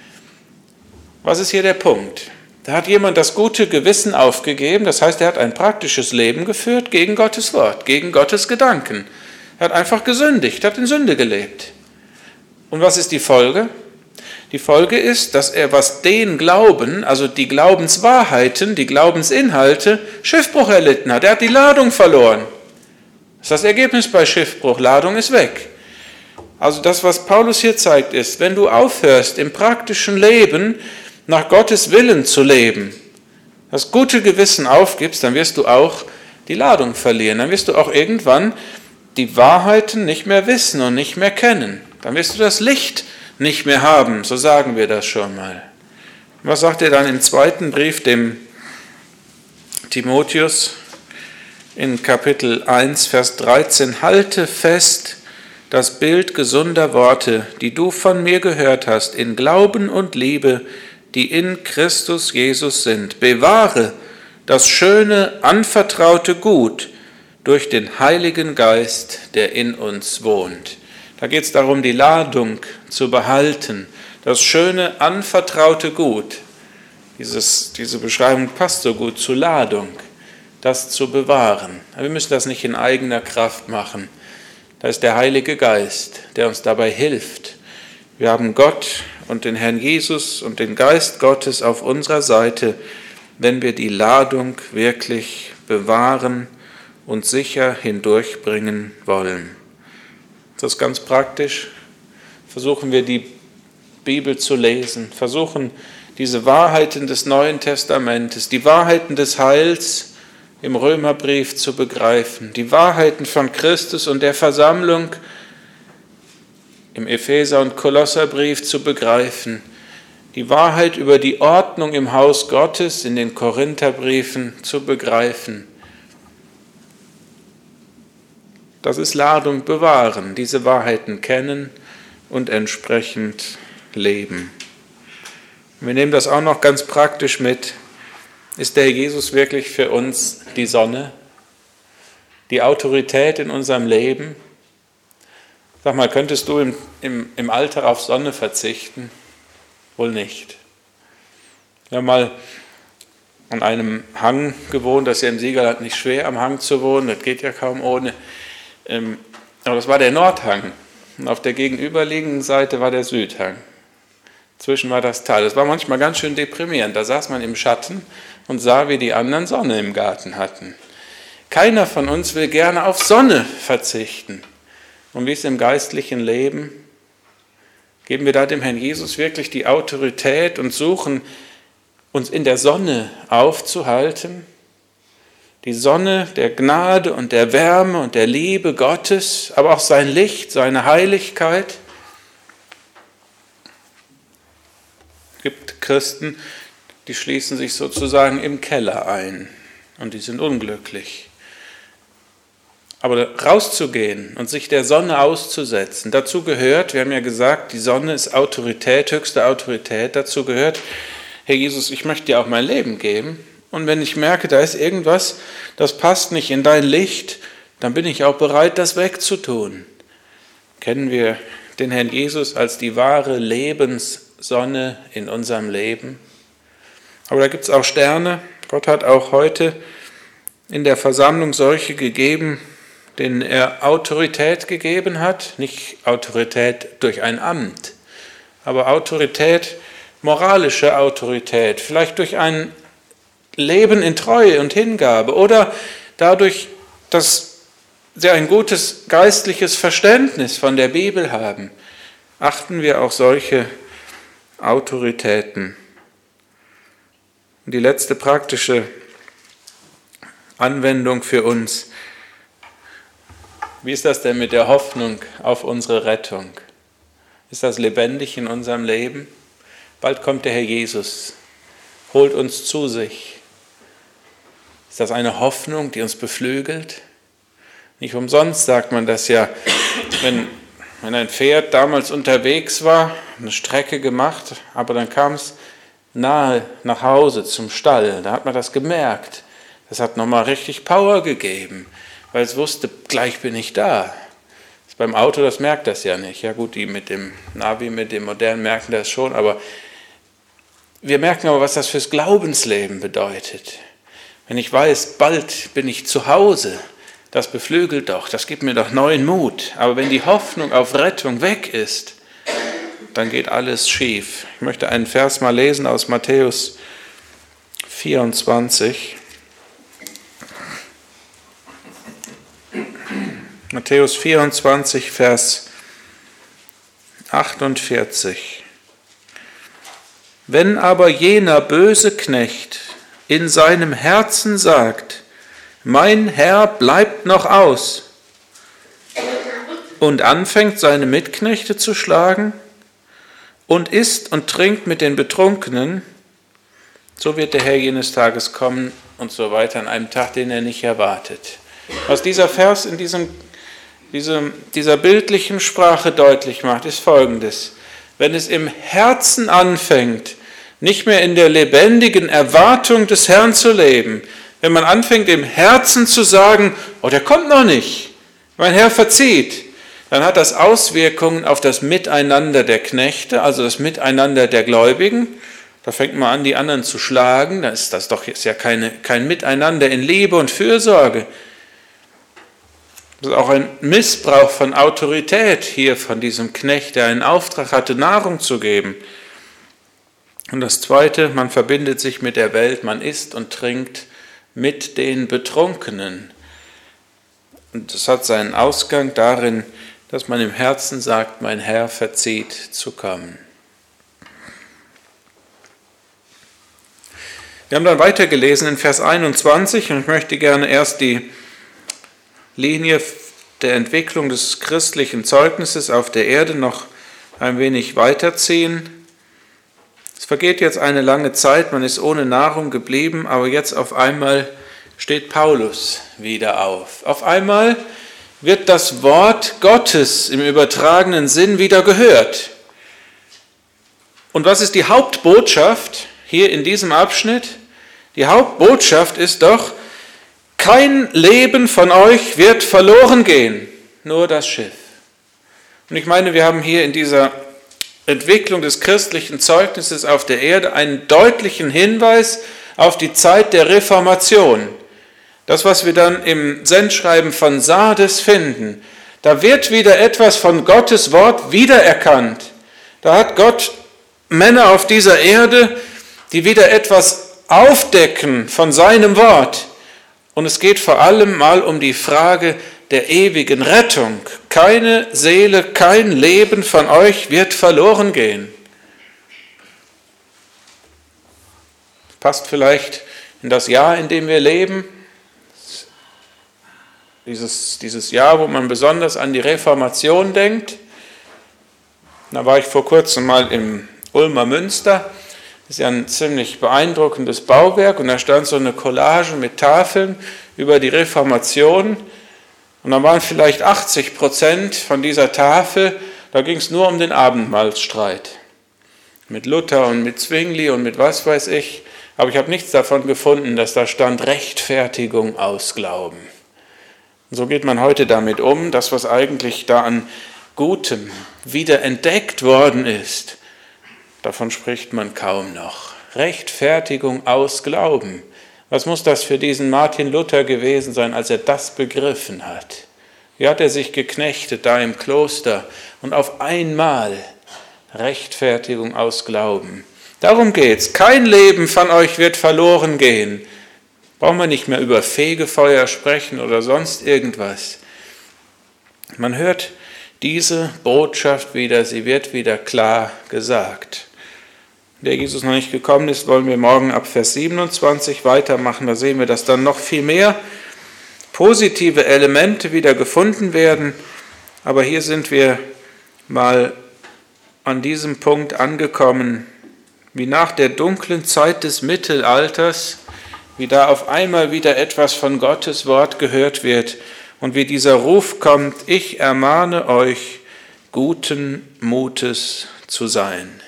S1: Was ist hier der Punkt? Da hat jemand das gute Gewissen aufgegeben, das heißt, er hat ein praktisches Leben geführt gegen Gottes Wort, gegen Gottes Gedanken. Er hat einfach gesündigt, hat in Sünde gelebt. Und was ist die Folge? Die Folge ist, dass er, was den Glauben, also die Glaubenswahrheiten, die Glaubensinhalte, Schiffbruch erlitten hat. Er hat die Ladung verloren. Das ist das Ergebnis bei Schiffbruch. Ladung ist weg. Also das, was Paulus hier zeigt, ist, wenn du aufhörst, im praktischen Leben nach Gottes Willen zu leben, das gute Gewissen aufgibst, dann wirst du auch die Ladung verlieren. Dann wirst du auch irgendwann die Wahrheiten nicht mehr wissen und nicht mehr kennen. Dann wirst du das Licht nicht mehr haben, so sagen wir das schon mal. Was sagt er dann im zweiten Brief dem Timotheus in Kapitel 1, Vers 13? Halte fest das Bild gesunder Worte, die du von mir gehört hast, in Glauben und Liebe, die in Christus Jesus sind. Bewahre das schöne, anvertraute Gut durch den Heiligen Geist, der in uns wohnt. Da geht es darum, die Ladung zu behalten, das schöne, anvertraute Gut. Diese Beschreibung passt so gut zur Ladung, das zu bewahren. Aber wir müssen das nicht in eigener Kraft machen. Da ist der Heilige Geist, der uns dabei hilft. Wir haben Gott und den Herrn Jesus und den Geist Gottes auf unserer Seite, wenn wir die Ladung wirklich bewahren und sicher hindurchbringen wollen. Das ist ganz praktisch. Versuchen wir die Bibel zu lesen, versuchen diese Wahrheiten des Neuen Testamentes, die Wahrheiten des Heils im Römerbrief zu begreifen, die Wahrheiten von Christus und der Versammlung im Epheser- und Kolosserbrief zu begreifen, die Wahrheit über die Ordnung im Haus Gottes in den Korintherbriefen zu begreifen. Das ist Ladung bewahren, diese Wahrheiten kennen und entsprechend leben. Wir nehmen das auch noch ganz praktisch mit. Ist der Herr Jesus wirklich für uns die Sonne, die Autorität in unserem Leben? Sag mal, könntest du im Alter auf Sonne verzichten? Wohl nicht. Wir haben mal an einem Hang gewohnt, das ist ja im Siegerland nicht schwer, am Hang zu wohnen, das geht ja kaum ohne. Aber das war der Nordhang und auf der gegenüberliegenden Seite war der Südhang. Zwischen war das Tal. Das war manchmal ganz schön deprimierend. Da saß man im Schatten und sah, wie die anderen Sonne im Garten hatten. Keiner von uns will gerne auf Sonne verzichten. Und wie ist im geistlichen Leben? Geben wir da dem Herrn Jesus wirklich die Autorität und suchen, uns in der Sonne aufzuhalten? Die Sonne der Gnade und der Wärme und der Liebe Gottes, aber auch sein Licht, seine Heiligkeit. Es gibt Christen, die schließen sich sozusagen im Keller ein und die sind unglücklich. Aber rauszugehen und sich der Sonne auszusetzen, dazu gehört, wir haben ja gesagt, die Sonne ist Autorität, höchste Autorität, dazu gehört, Herr Jesus, ich möchte dir auch mein Leben geben. Und wenn ich merke, da ist irgendwas, das passt nicht in dein Licht, dann bin ich auch bereit, das wegzutun. Kennen wir den Herrn Jesus als die wahre Lebenssonne in unserem Leben? Aber da gibt es auch Sterne. Gott hat auch heute in der Versammlung solche gegeben, denen er Autorität gegeben hat. Nicht Autorität durch ein Amt, aber Autorität, moralische Autorität, vielleicht durch ein Leben in Treue und Hingabe oder dadurch, dass sie ein gutes geistliches Verständnis von der Bibel haben, achten wir auch solche Autoritäten. Und die letzte praktische Anwendung für uns. Wie ist das denn mit der Hoffnung auf unsere Rettung? Ist das lebendig in unserem Leben? Bald kommt der Herr Jesus, holt uns zu sich. Ist das eine Hoffnung, die uns beflügelt? Nicht umsonst sagt man das ja, wenn ein Pferd damals unterwegs war, eine Strecke gemacht, aber dann kam es nahe nach Hause zum Stall. Da hat man das gemerkt. Das hat nochmal richtig Power gegeben, weil es wusste, gleich bin ich da. Beim Auto, das merkt das ja nicht. Ja gut, die mit dem Navi, mit dem Modernen merken das schon, aber wir merken aber, was das fürs Glaubensleben bedeutet. Wenn ich weiß, bald bin ich zu Hause, das beflügelt doch, das gibt mir doch neuen Mut. Aber wenn die Hoffnung auf Rettung weg ist, dann geht alles schief. Ich möchte einen Vers mal lesen aus Matthäus 24. Matthäus 24, Vers 48. Wenn aber jener böse Knecht in seinem Herzen sagt, mein Herr bleibt noch aus, und anfängt seine Mitknechte zu schlagen und isst und trinkt mit den Betrunkenen, so wird der Herr jenes Tages kommen und so weiter an einem Tag, den er nicht erwartet. Was dieser Vers in dieser bildlichen Sprache deutlich macht, ist Folgendes. Wenn es im Herzen anfängt, nicht mehr in der lebendigen Erwartung des Herrn zu leben, wenn man anfängt im Herzen zu sagen, oh, der kommt noch nicht, mein Herr verzieht, dann hat das Auswirkungen auf das Miteinander der Knechte, also das Miteinander der Gläubigen. Da fängt man an, die anderen zu schlagen, da ist das doch jetzt ja kein Miteinander in Liebe und Fürsorge. Das ist auch ein Missbrauch von Autorität hier von diesem Knecht, der einen Auftrag hatte, Nahrung zu geben. Und das Zweite, man verbindet sich mit der Welt, man isst und trinkt mit den Betrunkenen. Und das hat seinen Ausgang darin, dass man im Herzen sagt, mein Herr verzieht zu kommen. Wir haben dann weitergelesen in Vers 21 und ich möchte gerne erst die Linie der Entwicklung des christlichen Zeugnisses auf der Erde noch ein wenig weiterziehen. Es vergeht jetzt eine lange Zeit, man ist ohne Nahrung geblieben, aber jetzt auf einmal steht Paulus wieder auf. Auf einmal wird das Wort Gottes im übertragenen Sinn wieder gehört. Und was ist die Hauptbotschaft hier in diesem Abschnitt? Die Hauptbotschaft ist doch, kein Leben von euch wird verloren gehen, nur das Schiff. Und ich meine, wir haben hier in dieser Entwicklung des christlichen Zeugnisses auf der Erde einen deutlichen Hinweis auf die Zeit der Reformation. Das, was wir dann im Sendschreiben von Sardes finden, da wird wieder etwas von Gottes Wort wiedererkannt. Da hat Gott Männer auf dieser Erde, die wieder etwas aufdecken von seinem Wort. Und es geht vor allem mal um die Frage der ewigen Rettung. Keine Seele, kein Leben von euch wird verloren gehen. Passt vielleicht in das Jahr, in dem wir leben. Dieses Jahr, wo man besonders an die Reformation denkt. Da war ich vor kurzem mal im Ulmer Münster. Das ist ja ein ziemlich beeindruckendes Bauwerk und da stand so eine Collage mit Tafeln über die Reformation und da waren vielleicht 80% von dieser Tafel, da ging es nur um den Abendmahlsstreit. Mit Luther und mit Zwingli und mit was weiß ich, aber ich habe nichts davon gefunden, dass da stand Rechtfertigung aus Glauben. Und so geht man heute damit um, das, was eigentlich da an Gutem wieder entdeckt worden ist, davon spricht man kaum noch. Rechtfertigung aus Glauben. Was muss das für diesen Martin Luther gewesen sein, als er das begriffen hat? Wie hat er sich geknechtet da im Kloster und auf einmal Rechtfertigung aus Glauben. Darum geht's. Kein Leben von euch wird verloren gehen. Brauchen wir nicht mehr über Fegefeuer sprechen oder sonst irgendwas. Man hört diese Botschaft wieder, sie wird wieder klar gesagt. Der Jesus noch nicht gekommen ist, wollen wir morgen ab Vers 27 weitermachen. Da sehen wir das dann noch viel mehr. positive Elemente wieder gefunden werden. Aber hier sind wir mal an diesem Punkt angekommen, wie nach der dunklen Zeit des Mittelalters, wie da auf einmal wieder etwas von Gottes Wort gehört wird und wie dieser Ruf kommt: Ich ermahne euch, guten Mutes zu sein.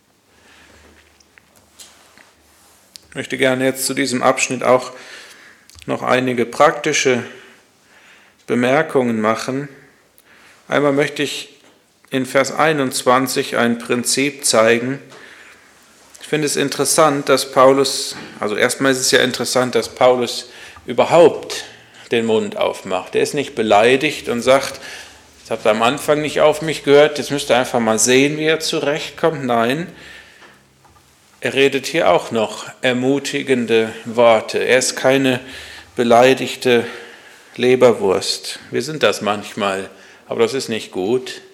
S1: Ich möchte gerne jetzt zu diesem Abschnitt auch noch einige praktische Bemerkungen machen. Einmal möchte ich in Vers 21 ein Prinzip zeigen. Ich finde es interessant, dass Paulus, also erstmal ist es ja interessant, dass Paulus überhaupt den Mund aufmacht. Er ist nicht beleidigt und sagt, das habt ihr am Anfang nicht auf mich gehört, jetzt müsst ihr einfach mal sehen, wie er zurechtkommt. Nein, er redet hier auch noch ermutigende Worte. Er ist keine beleidigte Leberwurst. Wir sind das manchmal, aber das ist nicht gut.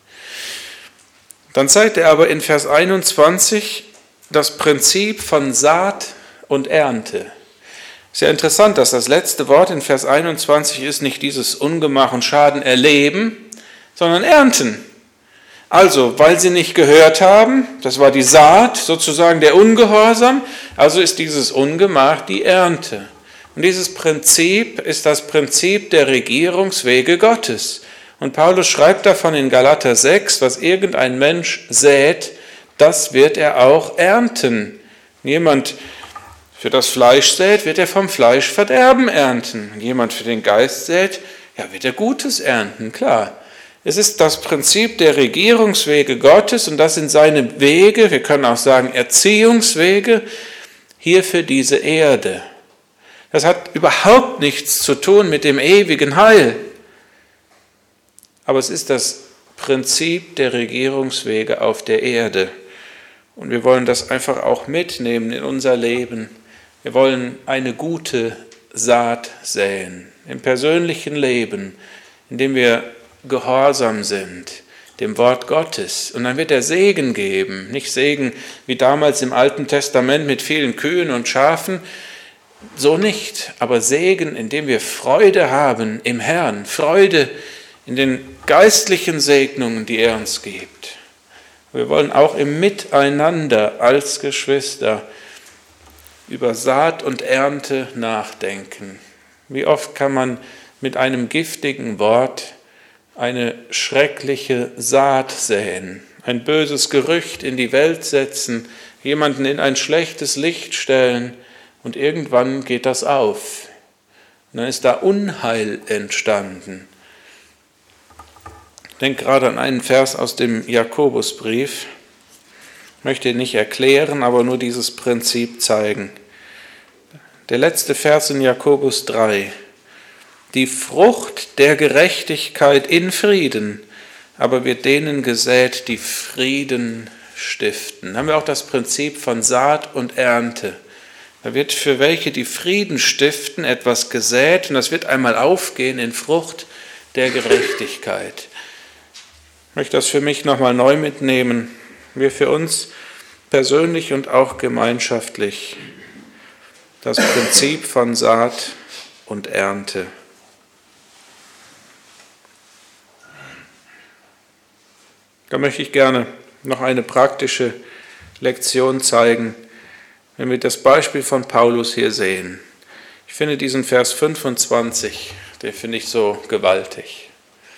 S1: Dann zeigt er aber in Vers 21 das Prinzip von Saat und Ernte. Ist ja interessant, dass das letzte Wort in Vers 21 ist nicht dieses Ungemach und Schaden erleben, sondern ernten. Also, weil sie nicht gehört haben, das war die Saat, sozusagen der Ungehorsam, also ist dieses Ungemach die Ernte. Und dieses Prinzip ist das Prinzip der Regierungswege Gottes. Und Paulus schreibt davon in Galater 6, was irgendein Mensch sät, das wird er auch ernten. Jemand für das Fleisch sät, wird er vom Fleisch Verderben ernten. Jemand für den Geist sät, ja, wird er Gutes ernten, klar. Es ist das Prinzip der Regierungswege Gottes und das sind seine Wege, wir können auch sagen Erziehungswege, hier für diese Erde. Das hat überhaupt nichts zu tun mit dem ewigen Heil. Aber es ist das Prinzip der Regierungswege auf der Erde. Und wir wollen das einfach auch mitnehmen in unser Leben. Wir wollen eine gute Saat säen im persönlichen Leben, indem wir gehorsam sind dem Wort Gottes. Und dann wird er Segen geben. Nicht Segen wie damals im Alten Testament mit vielen Kühen und Schafen, so nicht. Aber Segen, indem wir Freude haben im Herrn, Freude in den geistlichen Segnungen, die er uns gibt. Wir wollen auch im Miteinander als Geschwister über Saat und Ernte nachdenken. Wie oft kann man mit einem giftigen Wort eine schreckliche Saat säen, ein böses Gerücht in die Welt setzen, jemanden in ein schlechtes Licht stellen und irgendwann geht das auf. Und dann ist da Unheil entstanden. Ich denke gerade an einen Vers aus dem Jakobusbrief. Ich möchte ihn nicht erklären, aber nur dieses Prinzip zeigen. Der letzte Vers in Jakobus 3. Die Frucht der Gerechtigkeit in Frieden, aber wird denen gesät, die Frieden stiften. Dann haben wir auch das Prinzip von Saat und Ernte. Da wird für welche, die Frieden stiften, etwas gesät und das wird einmal aufgehen in Frucht der Gerechtigkeit. Ich möchte das für mich nochmal neu mitnehmen. Wir für uns persönlich und auch gemeinschaftlich das Prinzip von Saat und Ernte. Da möchte ich gerne noch eine praktische Lektion zeigen, wenn wir das Beispiel von Paulus hier sehen. Ich finde diesen Vers 25, den finde ich so gewaltig.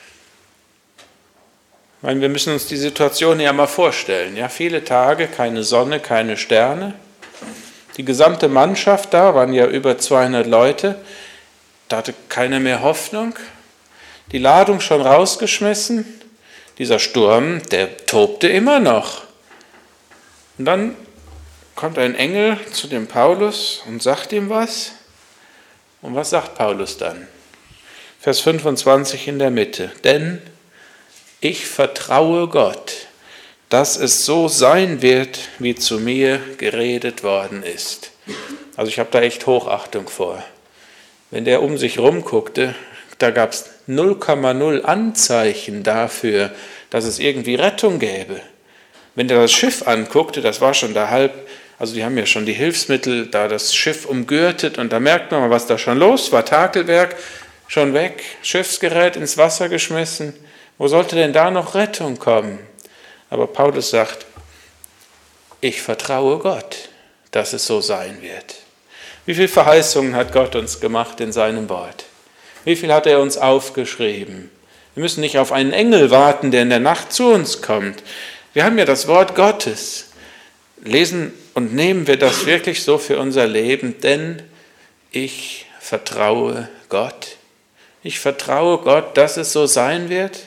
S1: Ich meine, wir müssen uns die Situation ja mal vorstellen. Ja, viele Tage, keine Sonne, keine Sterne. Die gesamte Mannschaft da, waren ja über 200 Leute, da hatte keiner mehr Hoffnung. Die Ladung schon rausgeschmissen. Dieser Sturm, der tobte immer noch. Und dann kommt ein Engel zu dem Paulus und sagt ihm was. Und was sagt Paulus dann? Vers 25 in der Mitte. Denn ich vertraue Gott, dass es so sein wird, wie zu mir geredet worden ist. Also ich habe da echt Hochachtung vor. Wenn der um sich rumguckte, da gab es 0,0 Anzeichen dafür, dass es irgendwie Rettung gäbe. Wenn der das Schiff anguckte, das war schon da halb, also die haben ja schon die Hilfsmittel, da das Schiff umgürtet und da merkt man mal, was da schon los war, Takelwerk. schon weg, Schiffsgerät ins Wasser geschmissen. Wo sollte denn da noch Rettung kommen? Aber Paulus sagt, ich vertraue Gott, dass es so sein wird. Wie viele Verheißungen hat Gott uns gemacht in seinem Wort? Wie viel hat er uns aufgeschrieben? Wir müssen nicht auf einen Engel warten, der in der Nacht zu uns kommt. Wir haben ja das Wort Gottes. Lesen und nehmen wir das wirklich so für unser Leben, denn ich vertraue Gott. Ich vertraue Gott, dass es so sein wird.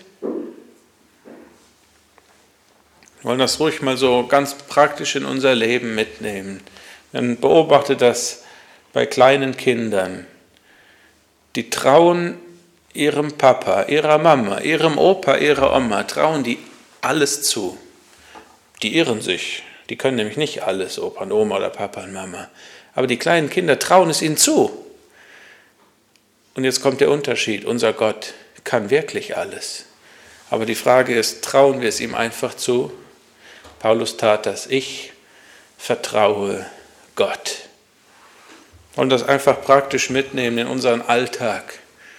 S1: Wir wollen das ruhig mal so ganz praktisch in unser Leben mitnehmen. Man beobachtet das bei kleinen Kindern. Die trauen ihrem Papa, ihrer Mama, ihrem Opa, ihrer Oma, trauen die alles zu. Die irren sich. Die können nämlich nicht alles, Opa und Oma oder Papa und Mama. Aber die kleinen Kinder trauen es ihnen zu. Und jetzt kommt der Unterschied. Unser Gott kann wirklich alles. Aber die Frage ist, trauen wir es ihm einfach zu? Paulus tat das. Ich vertraue Gott. Und das einfach praktisch mitnehmen in unseren Alltag.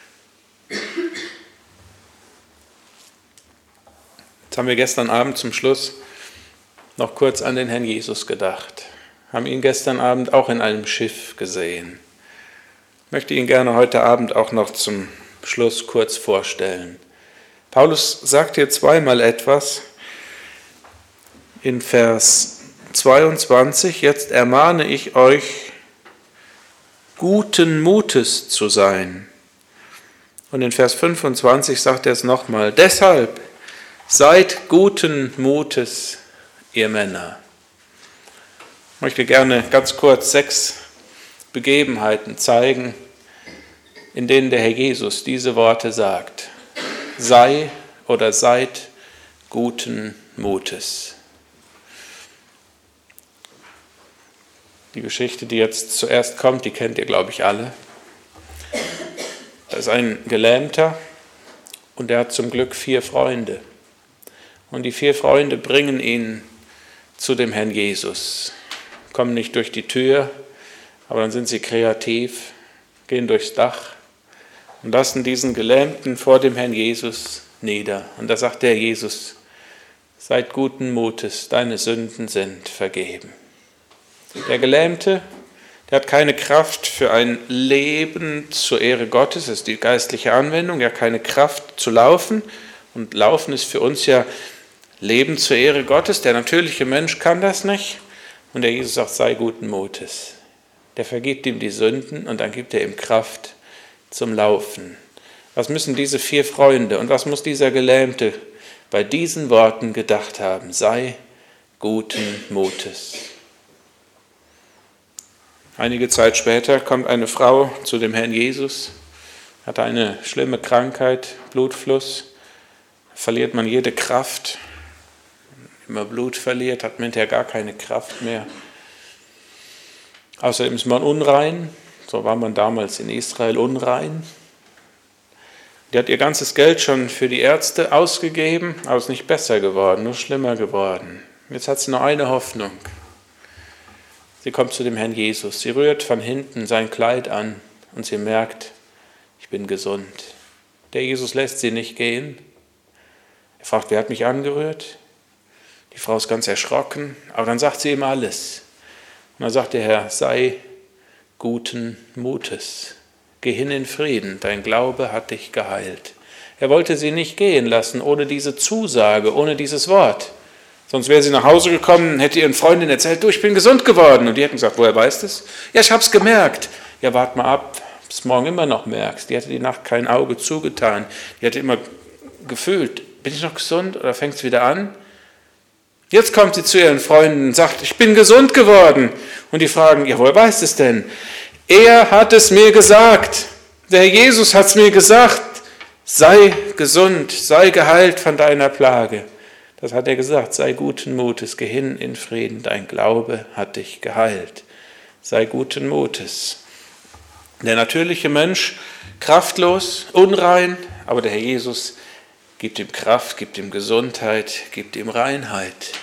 S1: Jetzt haben wir gestern Abend zum Schluss noch kurz an den Herrn Jesus gedacht. Haben ihn gestern Abend auch in einem Schiff gesehen. Ich möchte ihn gerne heute Abend auch noch zum Schluss kurz vorstellen. Paulus sagt hier zweimal etwas. In Vers 22, jetzt ermahne ich euch, guten Mutes zu sein. Und in Vers 25 sagt er es nochmal, deshalb seid guten Mutes, ihr Männer. Ich möchte gerne ganz kurz 6 Begebenheiten zeigen, in denen der Herr Jesus diese Worte sagt. Sei oder seid guten Mutes. Die Geschichte, die jetzt zuerst kommt, die kennt ihr, glaube ich, alle. Da ist ein Gelähmter und der hat zum Glück 4 Freunde. Und die 4 Freunde bringen ihn zu dem Herrn Jesus. Kommen nicht durch die Tür, aber dann sind sie kreativ, gehen durchs Dach und lassen diesen Gelähmten vor dem Herrn Jesus nieder. Und da sagt der Jesus, seid guten Mutes, deine Sünden sind vergeben. Der Gelähmte, der hat keine Kraft für ein Leben zur Ehre Gottes, das ist die geistliche Anwendung, er hat keine Kraft zu laufen. Und Laufen ist für uns ja Leben zur Ehre Gottes. Der natürliche Mensch kann das nicht. Und der Jesus sagt, sei guten Mutes. Der vergibt ihm die Sünden und dann gibt er ihm Kraft zum Laufen. Was müssen diese 4 Freunde und was muss dieser Gelähmte bei diesen Worten gedacht haben? Sei guten Mutes. Einige Zeit später kommt eine Frau zu dem Herrn Jesus, hat eine schlimme Krankheit, Blutfluss, verliert man jede Kraft. Wenn man Blut verliert, hat man hinterher gar keine Kraft mehr. Außerdem ist man unrein, so war man damals in Israel unrein. Die hat ihr ganzes Geld schon für die Ärzte ausgegeben, aber es ist nicht besser geworden, nur schlimmer geworden. Jetzt hat sie nur eine Hoffnung. Sie kommt zu dem Herrn Jesus, sie rührt von hinten sein Kleid an und sie merkt, ich bin gesund. Der Jesus lässt sie nicht gehen. Er fragt, wer hat mich angerührt? Die Frau ist ganz erschrocken, aber dann sagt sie ihm alles. Und dann sagt der Herr, sei guten Mutes, geh hin in Frieden, dein Glaube hat dich geheilt. Er wollte sie nicht gehen lassen ohne diese Zusage, ohne dieses Wort. Sonst wäre sie nach Hause gekommen, hätte ihren Freundin erzählt, du, ich bin gesund geworden. Und die hätten gesagt, woher weißt du es? Ja, ich habe es gemerkt. Ja, wart mal ab, bis morgen immer noch merkst. Die hatte die Nacht kein Auge zugetan. Die hatte immer gefühlt, bin ich noch gesund oder fängt es wieder an? Jetzt kommt sie zu ihren Freunden und sagt, ich bin gesund geworden. Und die fragen, ja, woher weißt du es denn? Er hat es mir gesagt. Der Jesus hat es mir gesagt. Sei gesund, sei geheilt von deiner Plage. Das hat er gesagt, sei guten Mutes, geh hin in Frieden, dein Glaube hat dich geheilt. Sei guten Mutes. Der natürliche Mensch, kraftlos, unrein, aber der Herr Jesus gibt ihm Kraft, gibt ihm Gesundheit, gibt ihm Reinheit.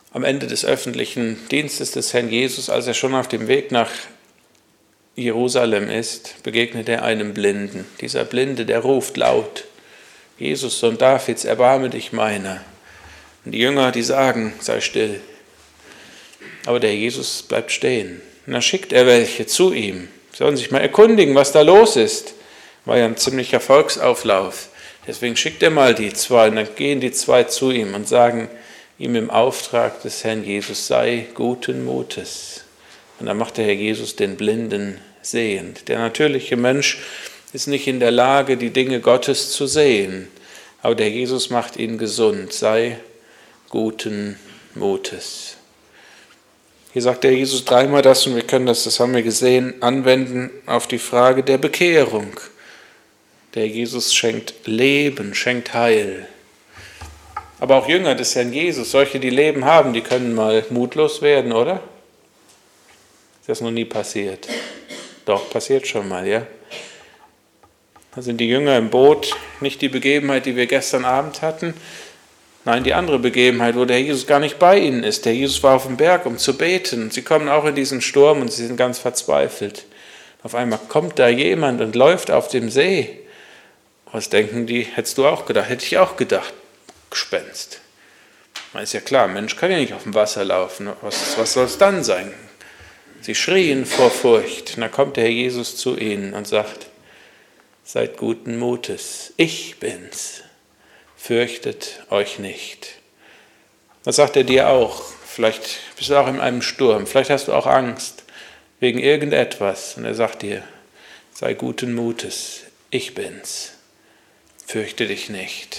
S1: am Ende des öffentlichen Dienstes des Herrn Jesus, als er schon auf dem Weg nach Jerusalem ist, begegnet er einem Blinden. Dieser Blinde, der ruft laut: Jesus, Sohn Davids, erbarme dich meiner. Und die Jünger, die sagen: sei still. Aber der Jesus bleibt stehen. Und dann schickt er welche zu ihm. Sollen sich mal erkundigen, was da los ist. War ja ein ziemlicher Volksauflauf. Deswegen schickt er mal die zwei. Und dann gehen die zwei zu ihm und sagen ihm im Auftrag des Herrn Jesus: sei guten Mutes. Und dann macht der Herr Jesus den Blinden sehend. Der natürliche Mensch ist nicht in der Lage, die Dinge Gottes zu sehen. Aber der Jesus macht ihn gesund. Sei guten Mutes. Hier sagt der Jesus dreimal das, und wir können das haben wir gesehen, anwenden auf die Frage der Bekehrung. Der Jesus schenkt Leben, schenkt Heil. Aber auch Jünger des Herrn Jesus, solche, die Leben haben, die können mal mutlos werden, oder? Ist das noch nie passiert? Doch, passiert schon mal, ja? Da sind die Jünger im Boot, nicht die Begebenheit, die wir gestern Abend hatten, nein, die andere Begebenheit, wo der Herr Jesus gar nicht bei ihnen ist. Der Jesus war auf dem Berg, um zu beten. Sie kommen auch in diesen Sturm und sie sind ganz verzweifelt. Auf einmal kommt da jemand und läuft auf dem See. Was denken die? Hättest du auch gedacht? Hätte ich auch gedacht. Gespenst. Man ist ja klar, ein Mensch kann ja nicht auf dem Wasser laufen. Was soll es dann sein? Sie schrien vor Furcht. Und dann kommt der Herr Jesus zu ihnen und sagt: seid guten Mutes, ich bin's. Fürchtet euch nicht. Das sagt er dir auch. Vielleicht bist du auch in einem Sturm. Vielleicht hast du auch Angst wegen irgendetwas. Und er sagt dir: sei guten Mutes, ich bin's. Fürchte dich nicht.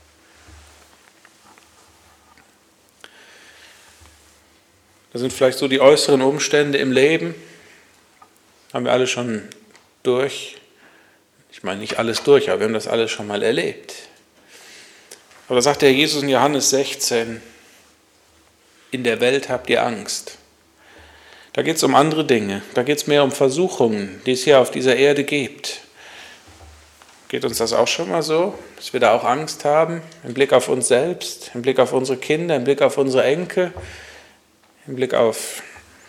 S1: Das sind vielleicht so die äußeren Umstände im Leben. Haben wir alle schon durch. Ich meine nicht alles durch, aber wir haben das alles schon mal erlebt. Aber da sagt der Jesus in Johannes 16, in der Welt habt ihr Angst. Da geht es um andere Dinge. Da geht es mehr um Versuchungen, die es hier auf dieser Erde gibt. Geht uns das auch schon mal so, dass wir da auch Angst haben, im Blick auf uns selbst, im Blick auf unsere Kinder, im Blick auf unsere Enkel, im Blick auf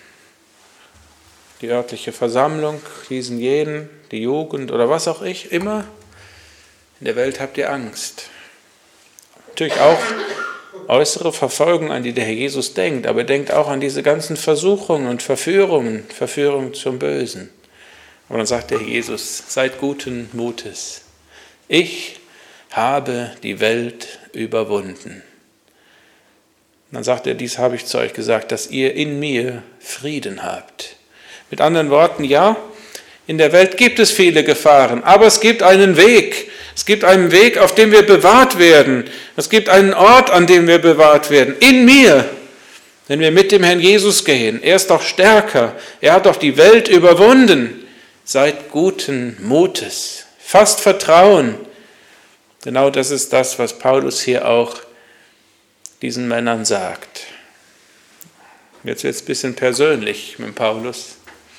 S1: die örtliche Versammlung, diesen, jenen, die Jugend oder was auch immer. In der Welt habt ihr Angst. Natürlich auch äußere Verfolgung, an die der Herr Jesus denkt, aber er denkt auch an diese ganzen Versuchungen und Verführungen zum Bösen. Aber dann sagt der Herr Jesus: seid guten Mutes. Ich habe die Welt überwunden. Und dann sagt er: dies habe ich zu euch gesagt, dass ihr in mir Frieden habt. Mit anderen Worten, ja, in der Welt gibt es viele Gefahren, aber es gibt einen Weg. Es gibt einen Weg, auf dem wir bewahrt werden. Es gibt einen Ort, an dem wir bewahrt werden. In mir, wenn wir mit dem Herrn Jesus gehen. Er ist doch stärker. Er hat doch die Welt überwunden. Seid guten Mutes. Fasst Vertrauen. Genau das ist das, was Paulus hier auch diesen Männern sagt. Jetzt wird es ein bisschen persönlich mit Paulus.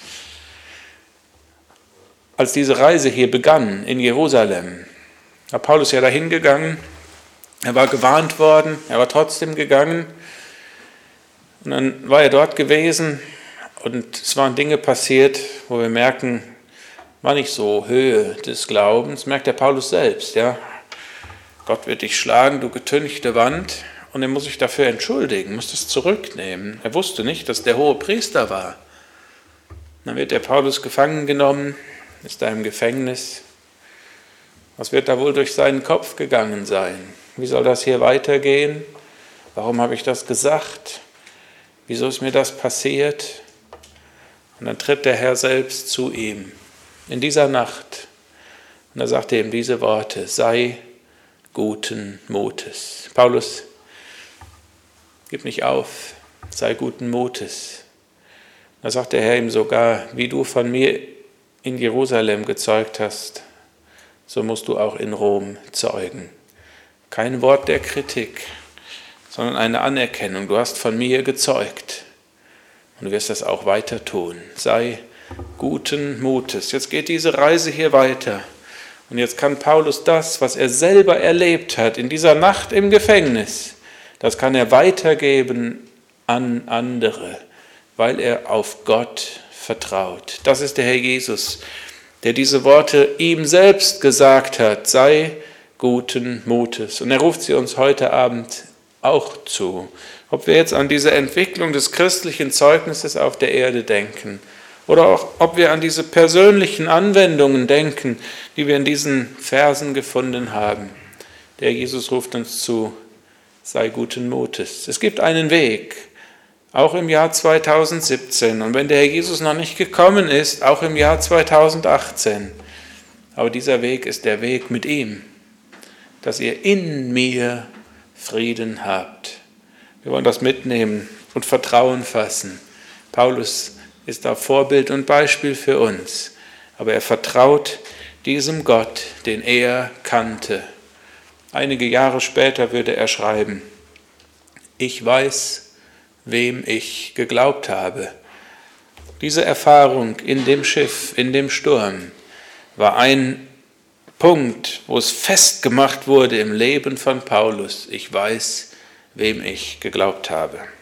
S1: Als diese Reise hier begann in Jerusalem, war Paulus ja dahin gegangen. Er war gewarnt worden, er war trotzdem gegangen. Und dann war er dort gewesen und es waren Dinge passiert, wo wir merken, war nicht so Höhe des Glaubens, merkt der Paulus selbst. Ja? Gott wird dich schlagen, du getünchte Wand. Und er muss sich dafür entschuldigen, muss das zurücknehmen. Er wusste nicht, dass der hohe Priester war. Dann wird der Paulus gefangen genommen, ist da im Gefängnis. Was wird da wohl durch seinen Kopf gegangen sein? Wie soll das hier weitergehen? Warum habe ich das gesagt? Wieso ist mir das passiert? Und dann tritt der Herr selbst zu ihm in dieser Nacht. Und da sagt er ihm diese Worte: sei guten Mutes. Paulus, gib nicht auf, sei guten Mutes. Da sagt der Herr ihm sogar: wie du von mir in Jerusalem gezeugt hast, so musst du auch in Rom zeugen. Kein Wort der Kritik, sondern eine Anerkennung. Du hast von mir gezeugt und du wirst das auch weiter tun. Sei guten Mutes. Jetzt geht diese Reise hier weiter. Und jetzt kann Paulus das, was er selber erlebt hat in dieser Nacht im Gefängnis, das kann er weitergeben an andere, weil er auf Gott vertraut. Das ist der Herr Jesus, der diese Worte ihm selbst gesagt hat, sei guten Mutes. Und er ruft sie uns heute Abend auch zu. Ob wir jetzt an diese Entwicklung des christlichen Zeugnisses auf der Erde denken oder auch ob wir an diese persönlichen Anwendungen denken, die wir in diesen Versen gefunden haben. Der Jesus ruft uns zu, sei guten Mutes. Es gibt einen Weg, auch im Jahr 2017. Und wenn der Herr Jesus noch nicht gekommen ist, auch im Jahr 2018. Aber dieser Weg ist der Weg mit ihm, dass ihr in mir Frieden habt. Wir wollen das mitnehmen und Vertrauen fassen. Paulus ist da Vorbild und Beispiel für uns. Aber er vertraut diesem Gott, den er kannte. Einige Jahre später würde er schreiben, ich weiß, wem ich geglaubt habe. Diese Erfahrung in dem Schiff, in dem Sturm, war ein Punkt, wo es festgemacht wurde im Leben von Paulus. Ich weiß, wem ich geglaubt habe.